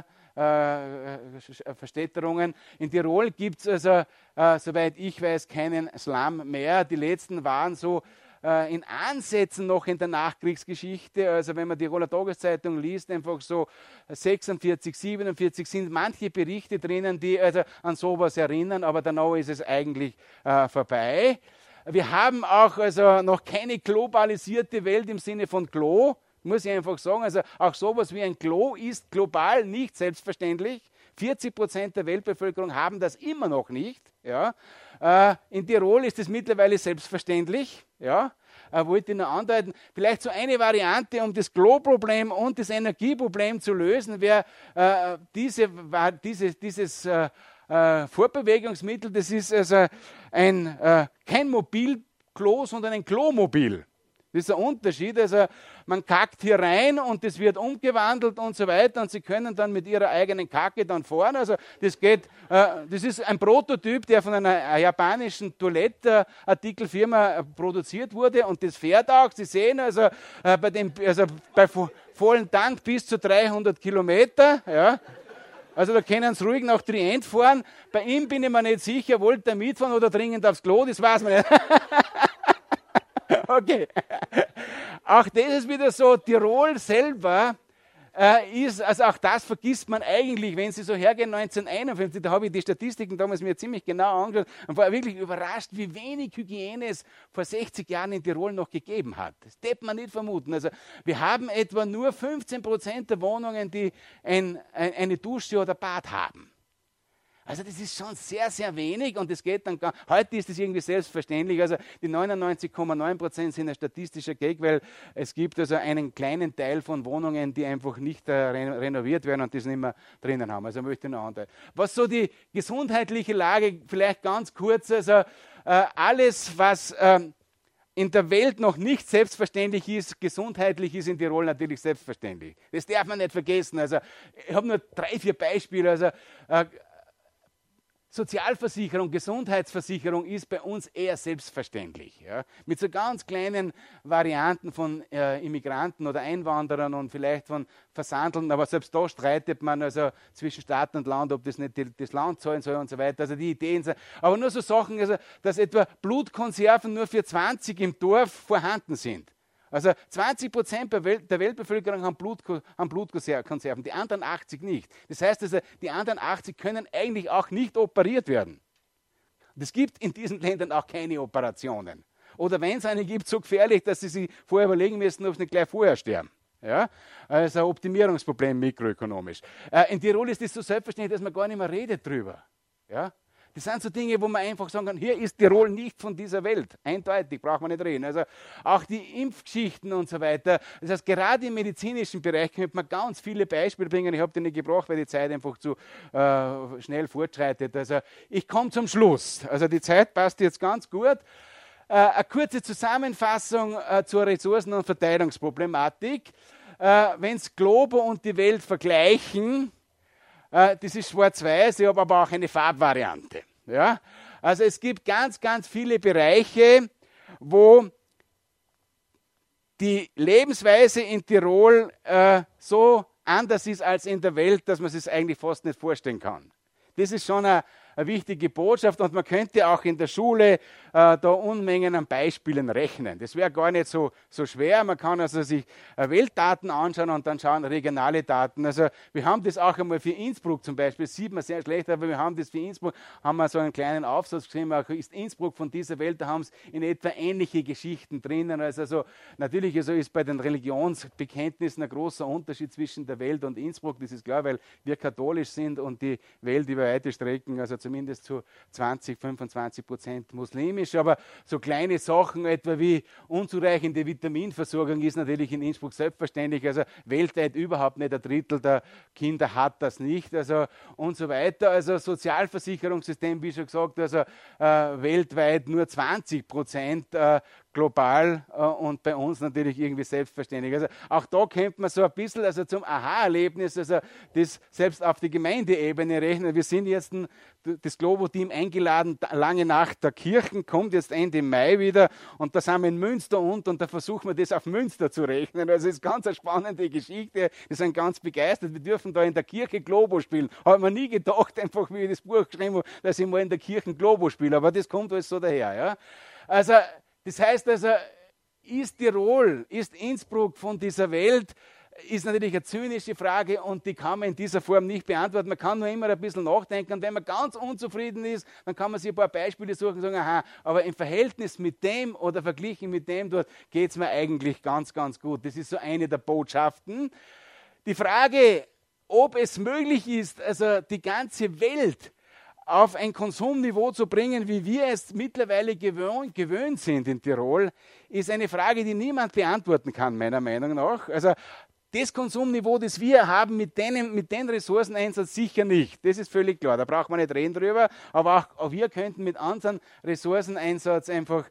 Verstädterungen. In Tirol gibt es also, soweit ich weiß, keinen Slum mehr. Die letzten waren so in Ansätzen noch in der Nachkriegsgeschichte. Also wenn man die Tiroler Tageszeitung liest, einfach so 46, 47 sind manche Berichte drinnen, die also an sowas erinnern, aber danach ist es eigentlich vorbei. Wir haben auch also noch keine globalisierte Welt im Sinne von Klo, muss ich einfach sagen. Also auch sowas wie ein Klo ist global nicht selbstverständlich. 40% der Weltbevölkerung haben das immer noch nicht. Ja. In Tirol ist es mittlerweile selbstverständlich. Ja. Wollte ich noch andeuten. Vielleicht so eine Variante, um das Klo-Problem und das Energieproblem zu lösen, wäre dieses Fortbewegungsmittel, das ist also kein Mobilklo, sondern ein Klomobil. Das ist der Unterschied. Also man kackt hier rein und das wird umgewandelt und so weiter und Sie können dann mit Ihrer eigenen Kacke dann fahren. Also das geht, das ist ein Prototyp, der von einer japanischen Toilettenartikelfirma produziert wurde und das fährt auch. Sie sehen also bei vollen Tank bis zu 300 Kilometer. Ja. Also da können Sie ruhig nach Trient fahren. Bei ihm bin ich mir nicht sicher, wollte er mitfahren oder dringend aufs Klo, das weiß man nicht. Okay. Auch das ist wieder so, Tirol selber ist, also auch das vergisst man eigentlich, wenn Sie so hergehen, 1951, da habe ich die Statistiken damals mir ziemlich genau angeschaut und war wirklich überrascht, wie wenig Hygiene es vor 60 Jahren in Tirol noch gegeben hat. Das darf man nicht vermuten. Also wir haben etwa nur 15% der Wohnungen, die eine Dusche oder Bad haben. Also das ist schon sehr, sehr wenig und das geht dann heute ist es irgendwie selbstverständlich. Also die 99,9% sind ein statistischer Gag, weil es gibt also einen kleinen Teil von Wohnungen, die einfach nicht renoviert werden und das nicht mehr drinnen haben. Also möchte ich noch andeuten. Was so die gesundheitliche Lage, vielleicht ganz kurz, also alles, was in der Welt noch nicht selbstverständlich ist, gesundheitlich ist in Tirol natürlich selbstverständlich. Das darf man nicht vergessen. Also ich habe nur 3, 4 Beispiele. Also Sozialversicherung, Gesundheitsversicherung ist bei uns eher selbstverständlich. Ja? Mit so ganz kleinen Varianten von Immigranten oder Einwanderern und vielleicht von Versandeln, aber selbst da streitet man also zwischen Staat und Land, ob das nicht das Land zahlen soll und so weiter. Also die Ideen sind, aber nur so Sachen, also, dass etwa Blutkonserven nur für 20 im Dorf vorhanden sind. Also 20% der Weltbevölkerung haben Blutkonserven, die anderen 80 nicht. Das heißt also, die anderen 80 können eigentlich auch nicht operiert werden. Es gibt in diesen Ländern auch keine Operationen. Oder wenn es eine gibt, so gefährlich, dass sie sich vorher überlegen müssen, ob sie nicht gleich vorher sterben. Ja? Also ein Optimierungsproblem mikroökonomisch. In Tirol ist es so selbstverständlich, dass man gar nicht mehr redet drüber. Ja? Das sind so Dinge, wo man einfach sagen kann, hier ist Tirol nicht von dieser Welt. Eindeutig, braucht man nicht reden. Also auch die Impfgeschichten und so weiter. Das heißt, gerade im medizinischen Bereich könnte man ganz viele Beispiele bringen. Ich habe die nicht gebraucht, weil die Zeit einfach zu schnell fortschreitet. Also ich komme zum Schluss. Also die Zeit passt jetzt ganz gut. Eine kurze Zusammenfassung zur Ressourcen- und Verteilungsproblematik. Wenn es Globo und die Welt vergleichen, das ist schwarz-weiß, ich habe aber auch eine Farbvariante. Ja? Also es gibt ganz, ganz viele Bereiche, wo die Lebensweise in Tirol so anders ist als in der Welt, dass man es sich eigentlich fast nicht vorstellen kann. Das ist schon eine wichtige Botschaft und man könnte auch in der Schule da Unmengen an Beispielen rechnen. Das wäre gar nicht so schwer. Man kann also sich Weltdaten anschauen und dann schauen regionale Daten. Also wir haben das auch einmal für Innsbruck zum Beispiel, das sieht man sehr schlecht, aber wir haben das für Innsbruck, haben wir so einen kleinen Aufsatz geschrieben, auch ist Innsbruck von dieser Welt, da haben es in etwa ähnliche Geschichten drinnen. Also natürlich ist bei den Religionsbekenntnissen ein großer Unterschied zwischen der Welt und Innsbruck, das ist klar, weil wir katholisch sind und die Welt über weite Strecken, also zumindest zu 20-25% muslimisch, aber so kleine Sachen etwa wie unzureichende Vitaminversorgung ist natürlich in Innsbruck selbstverständlich, also weltweit überhaupt nicht, 1/3 der Kinder hat das nicht, also und so weiter, also Sozialversicherungssystem, wie schon gesagt, also weltweit nur 20%, global und bei uns natürlich irgendwie selbstverständlich. Also auch da könnte man so ein bisschen also zum Aha-Erlebnis, also das selbst auf die Gemeindeebene rechnen. Wir sind jetzt das Globo-Team eingeladen, lange Nacht der Kirchen, kommt jetzt Ende Mai wieder und da sind wir in Münster und da versuchen wir das auf Münster zu rechnen. Also es ist ganz eine spannende Geschichte, wir sind ganz begeistert, wir dürfen da in der Kirche Globo spielen. Habe mir nie gedacht, einfach wie ich das Buch geschrieben habe, dass ich mal in der Kirche Globo spiele, aber das kommt alles so daher. Ja? Also das heißt also, ist Tirol, ist Innsbruck von dieser Welt, ist natürlich eine zynische Frage und die kann man in dieser Form nicht beantworten. Man kann nur immer ein bisschen nachdenken und wenn man ganz unzufrieden ist, dann kann man sich ein paar Beispiele suchen und sagen, aha, aber im Verhältnis mit dem oder verglichen mit dem dort geht es mir eigentlich ganz, ganz gut. Das ist so eine der Botschaften. Die Frage, ob es möglich ist, also die ganze Welt auf ein Konsumniveau zu bringen, wie wir es mittlerweile gewöhnt sind in Tirol, ist eine Frage, die niemand beantworten kann, meiner Meinung nach. Also das Konsumniveau, das wir haben, mit den Ressourceneinsatz sicher nicht. Das ist völlig klar, da braucht man nicht reden drüber. Aber auch wir könnten mit anderen Ressourceneinsatz einfach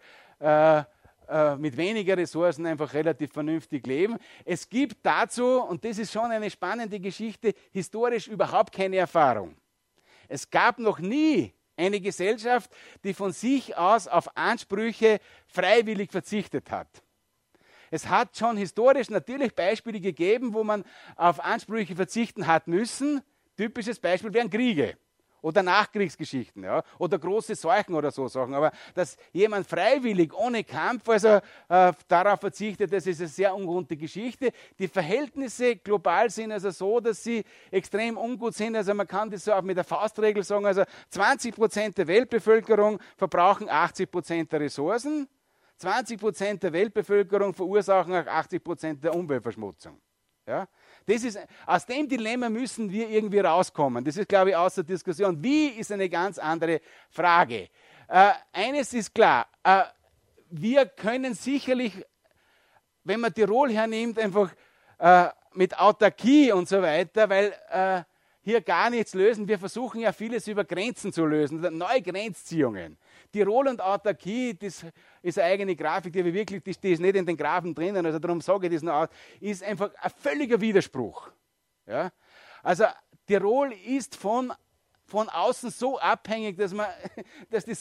mit weniger Ressourcen einfach relativ vernünftig leben. Es gibt dazu, und das ist schon eine spannende Geschichte, historisch überhaupt keine Erfahrung. Es gab noch nie eine Gesellschaft, die von sich aus auf Ansprüche freiwillig verzichtet hat. Es hat schon historisch natürlich Beispiele gegeben, wo man auf Ansprüche verzichten hat müssen. Typisches Beispiel wären Kriege oder Nachkriegsgeschichten, ja, oder große Seuchen oder so Sachen. Aber dass jemand freiwillig ohne Kampf also darauf verzichtet, das ist eine sehr ungewohnte Geschichte. Die Verhältnisse global sind also so, dass sie extrem ungut sind. Also man kann das so auch mit der Faustregel sagen, also 20% der Weltbevölkerung verbrauchen 80% der Ressourcen, 20% der Weltbevölkerung verursachen auch 80% der Umweltverschmutzung. Ja? Das ist, aus dem Dilemma müssen wir irgendwie rauskommen. Das ist, glaube ich, außer Diskussion. Wie ist eine ganz andere Frage. Eines ist klar, wir können sicherlich, wenn man Tirol hernimmt, einfach mit Autarkie und so weiter, weil hier gar nichts lösen. Wir versuchen ja vieles über Grenzen zu lösen, neue Grenzziehungen. Tirol und Autarkie, das ist eine eigene Grafik, die wirklich, die ist nicht in den Grafen drinnen, also darum sage ich das noch aus, ist einfach ein völliger Widerspruch. Ja? Also Tirol ist von außen so abhängig, dass das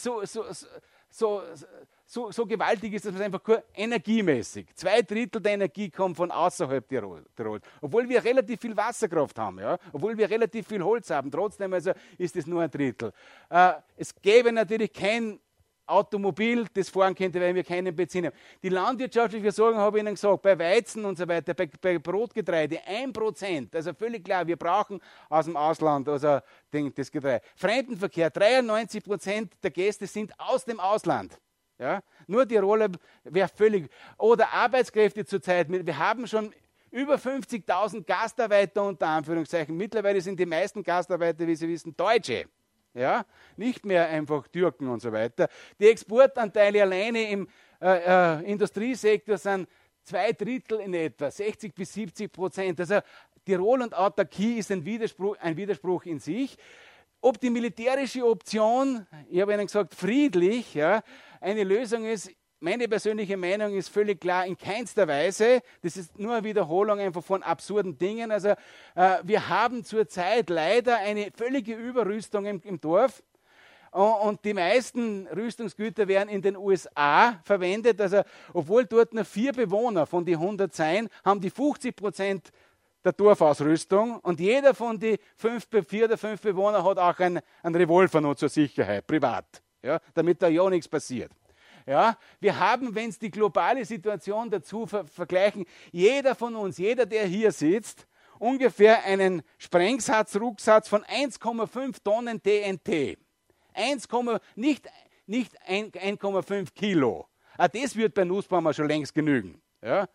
so gewaltig ist, dass man es einfach energiemäßig, 2/3 der Energie kommt von außerhalb Tirols. Obwohl wir relativ viel Wasserkraft haben, ja? Obwohl wir relativ viel Holz haben, trotzdem also ist es nur 1/3. Es gäbe natürlich kein Automobil, das fahren könnte, weil wir keinen Benzin haben. Die landwirtschaftliche Versorgung, habe ich Ihnen gesagt, bei Weizen und so weiter, bei Brotgetreide 1%. Also völlig klar, wir brauchen aus dem Ausland also das Getreide. Fremdenverkehr, 93% der Gäste sind aus dem Ausland. Ja? Nur Tiroler wäre völlig... Oder Arbeitskräfte zurzeit, wir haben schon über 50.000 Gastarbeiter unter Anführungszeichen. Mittlerweile sind die meisten Gastarbeiter, wie Sie wissen, Deutsche. Ja, nicht mehr einfach Türken und so weiter. Die Exportanteile alleine im Industriesektor sind 2/3 in etwa, 60-70%. Also Tirol und Autarkie ist ein Widerspruch in sich. Ob die militärische Option, ich habe Ihnen gesagt, friedlich, ja, eine Lösung ist, meine persönliche Meinung ist völlig klar, in keinster Weise. Das ist nur eine Wiederholung einfach von absurden Dingen. Also wir haben zurzeit leider eine völlige Überrüstung im Dorf. Und die meisten Rüstungsgüter werden in den USA verwendet. Also obwohl dort nur 4 Bewohner von den 100 sein, haben die 50% der Dorfausrüstung. Und jeder von den 4 oder 5 Bewohnern hat auch einen Revolver noch zur Sicherheit, privat, ja, damit da ja nichts passiert. Ja, wir haben, wenn es die globale Situation dazu vergleichen, jeder von uns, jeder, der hier sitzt, ungefähr einen Sprengsatzrucksatz von 1,5 Tonnen TNT. Nicht 1,5 Kilo. Auch das wird bei Nussbaumer schon längst genügen. Ja?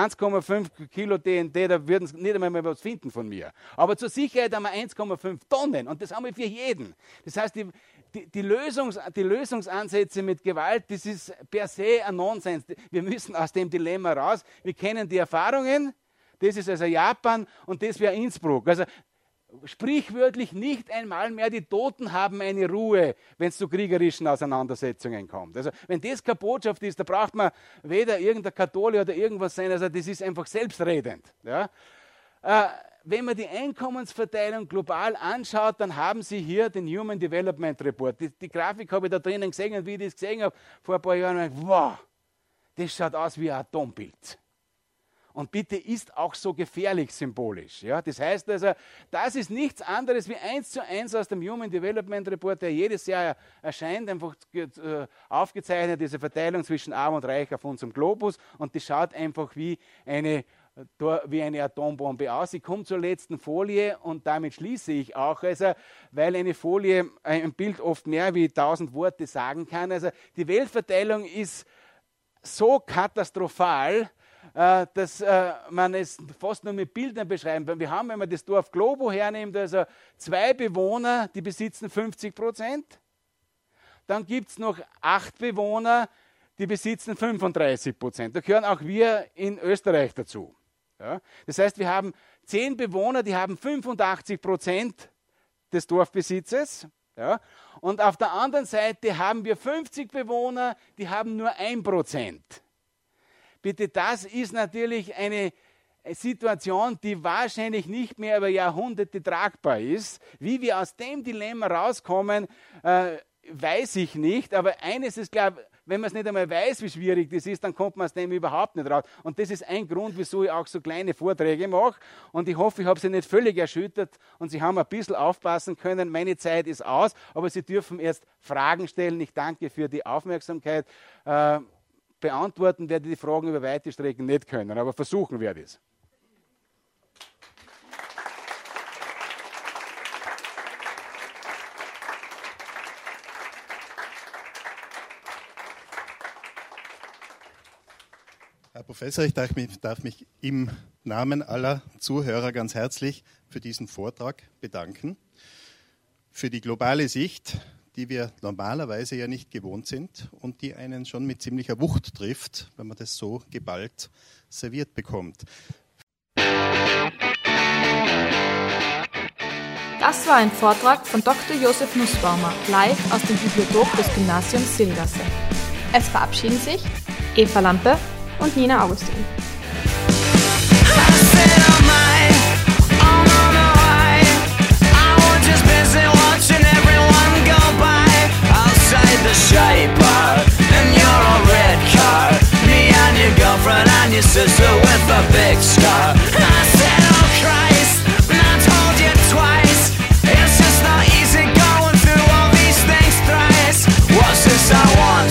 1,5 Kilo TNT, da würden sie nicht einmal mehr was finden von mir. Aber zur Sicherheit haben wir 1,5 Tonnen und das haben wir für jeden. Das heißt, die Lösungsansätze mit Gewalt, das ist per se ein Nonsens. Wir müssen aus dem Dilemma raus. Wir kennen die Erfahrungen. Das ist also Japan und das wäre Innsbruck. Also sprichwörtlich nicht einmal mehr die Toten haben eine Ruhe, wenn es zu kriegerischen Auseinandersetzungen kommt. Also wenn das keine Botschaft ist, da braucht man weder irgendein Katholiker oder irgendwas sein. Also das ist einfach selbstredend. Ja? Wenn man die Einkommensverteilung global anschaut, dann haben Sie hier den Human Development Report. Die Grafik habe ich da drinnen gesehen und wie ich das gesehen habe vor ein paar Jahren, wow, das schaut aus wie ein Atombild. Und bitte ist auch so gefährlich symbolisch. Ja? Das heißt also, das ist nichts anderes wie 1:1 aus dem Human Development Report, der jedes Jahr erscheint, einfach aufgezeichnet, diese Verteilung zwischen Arm und Reich auf unserem Globus. Und das schaut einfach wie eine Atombombe aus. Ich komme zur letzten Folie und damit schließe ich auch, also, weil eine Folie, ein Bild oft mehr wie 1000 Worte sagen kann. Also die Weltverteilung ist so katastrophal, dass man es fast nur mit Bildern beschreiben kann. Wir haben, wenn man das Dorf Globo hernimmt, also 2 Bewohner, die besitzen 50%. Dann gibt es noch 8 Bewohner, die besitzen 35%. Da gehören auch wir in Österreich dazu. Ja? Das heißt, wir haben 10 Bewohner, die haben 85% des Dorfbesitzes. Ja? Und auf der anderen Seite haben wir 50 Bewohner, die haben nur 1%. Bitte, das ist natürlich eine Situation, die wahrscheinlich nicht mehr über Jahrhunderte tragbar ist. Wie wir aus dem Dilemma rauskommen, weiß ich nicht. Aber eines ist klar, wenn man es nicht einmal weiß, wie schwierig das ist, dann kommt man aus dem überhaupt nicht raus. Und das ist ein Grund, wieso ich auch so kleine Vorträge mache. Und ich hoffe, ich habe Sie nicht völlig erschüttert und Sie haben ein bisschen aufpassen können. Meine Zeit ist aus, aber Sie dürfen erst Fragen stellen. Ich danke für die Aufmerksamkeit. Beantworten werde ich die Fragen über weite Strecken nicht können, aber versuchen werde ich es. Herr Professor, ich darf mich im Namen aller Zuhörer ganz herzlich für diesen Vortrag bedanken, für die globale Sicht, die wir normalerweise ja nicht gewohnt sind und die einen schon mit ziemlicher Wucht trifft, wenn man das so geballt serviert bekommt. Das war ein Vortrag von Dr. Josef Nussbaumer, live aus dem Bibliotop des Gymnasiums Silgasse. Es verabschieden sich Eva Lampe und Nina Augustin. The shaper, and you're a red car. Me and your girlfriend and your sister with a big scar. I said, oh Christ, and I told you twice. It's just not easy going through all these things thrice. What's this I want?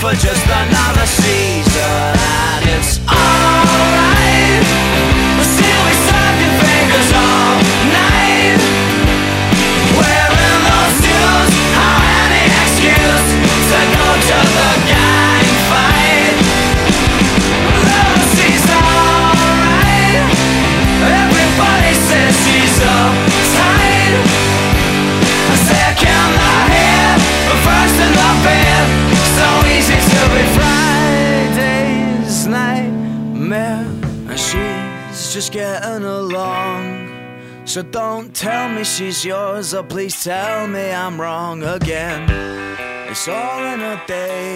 for just another season. And it's alright, still we snap your fingers all night. Wearing those shoes, how any excuse to go to the gang fight. Though she's alright, everybody says she's uptight. Second the head, first in the bed, so easy to be Friday's nightmare. And she's just getting along, so don't tell me she's yours, or please tell me I'm wrong again. It's all in a day,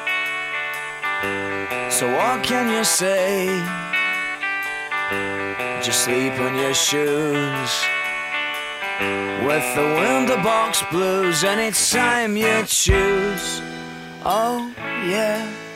so what can you say? Just sleep in your shoes with the window box blues, and it's time you choose. Oh yeah.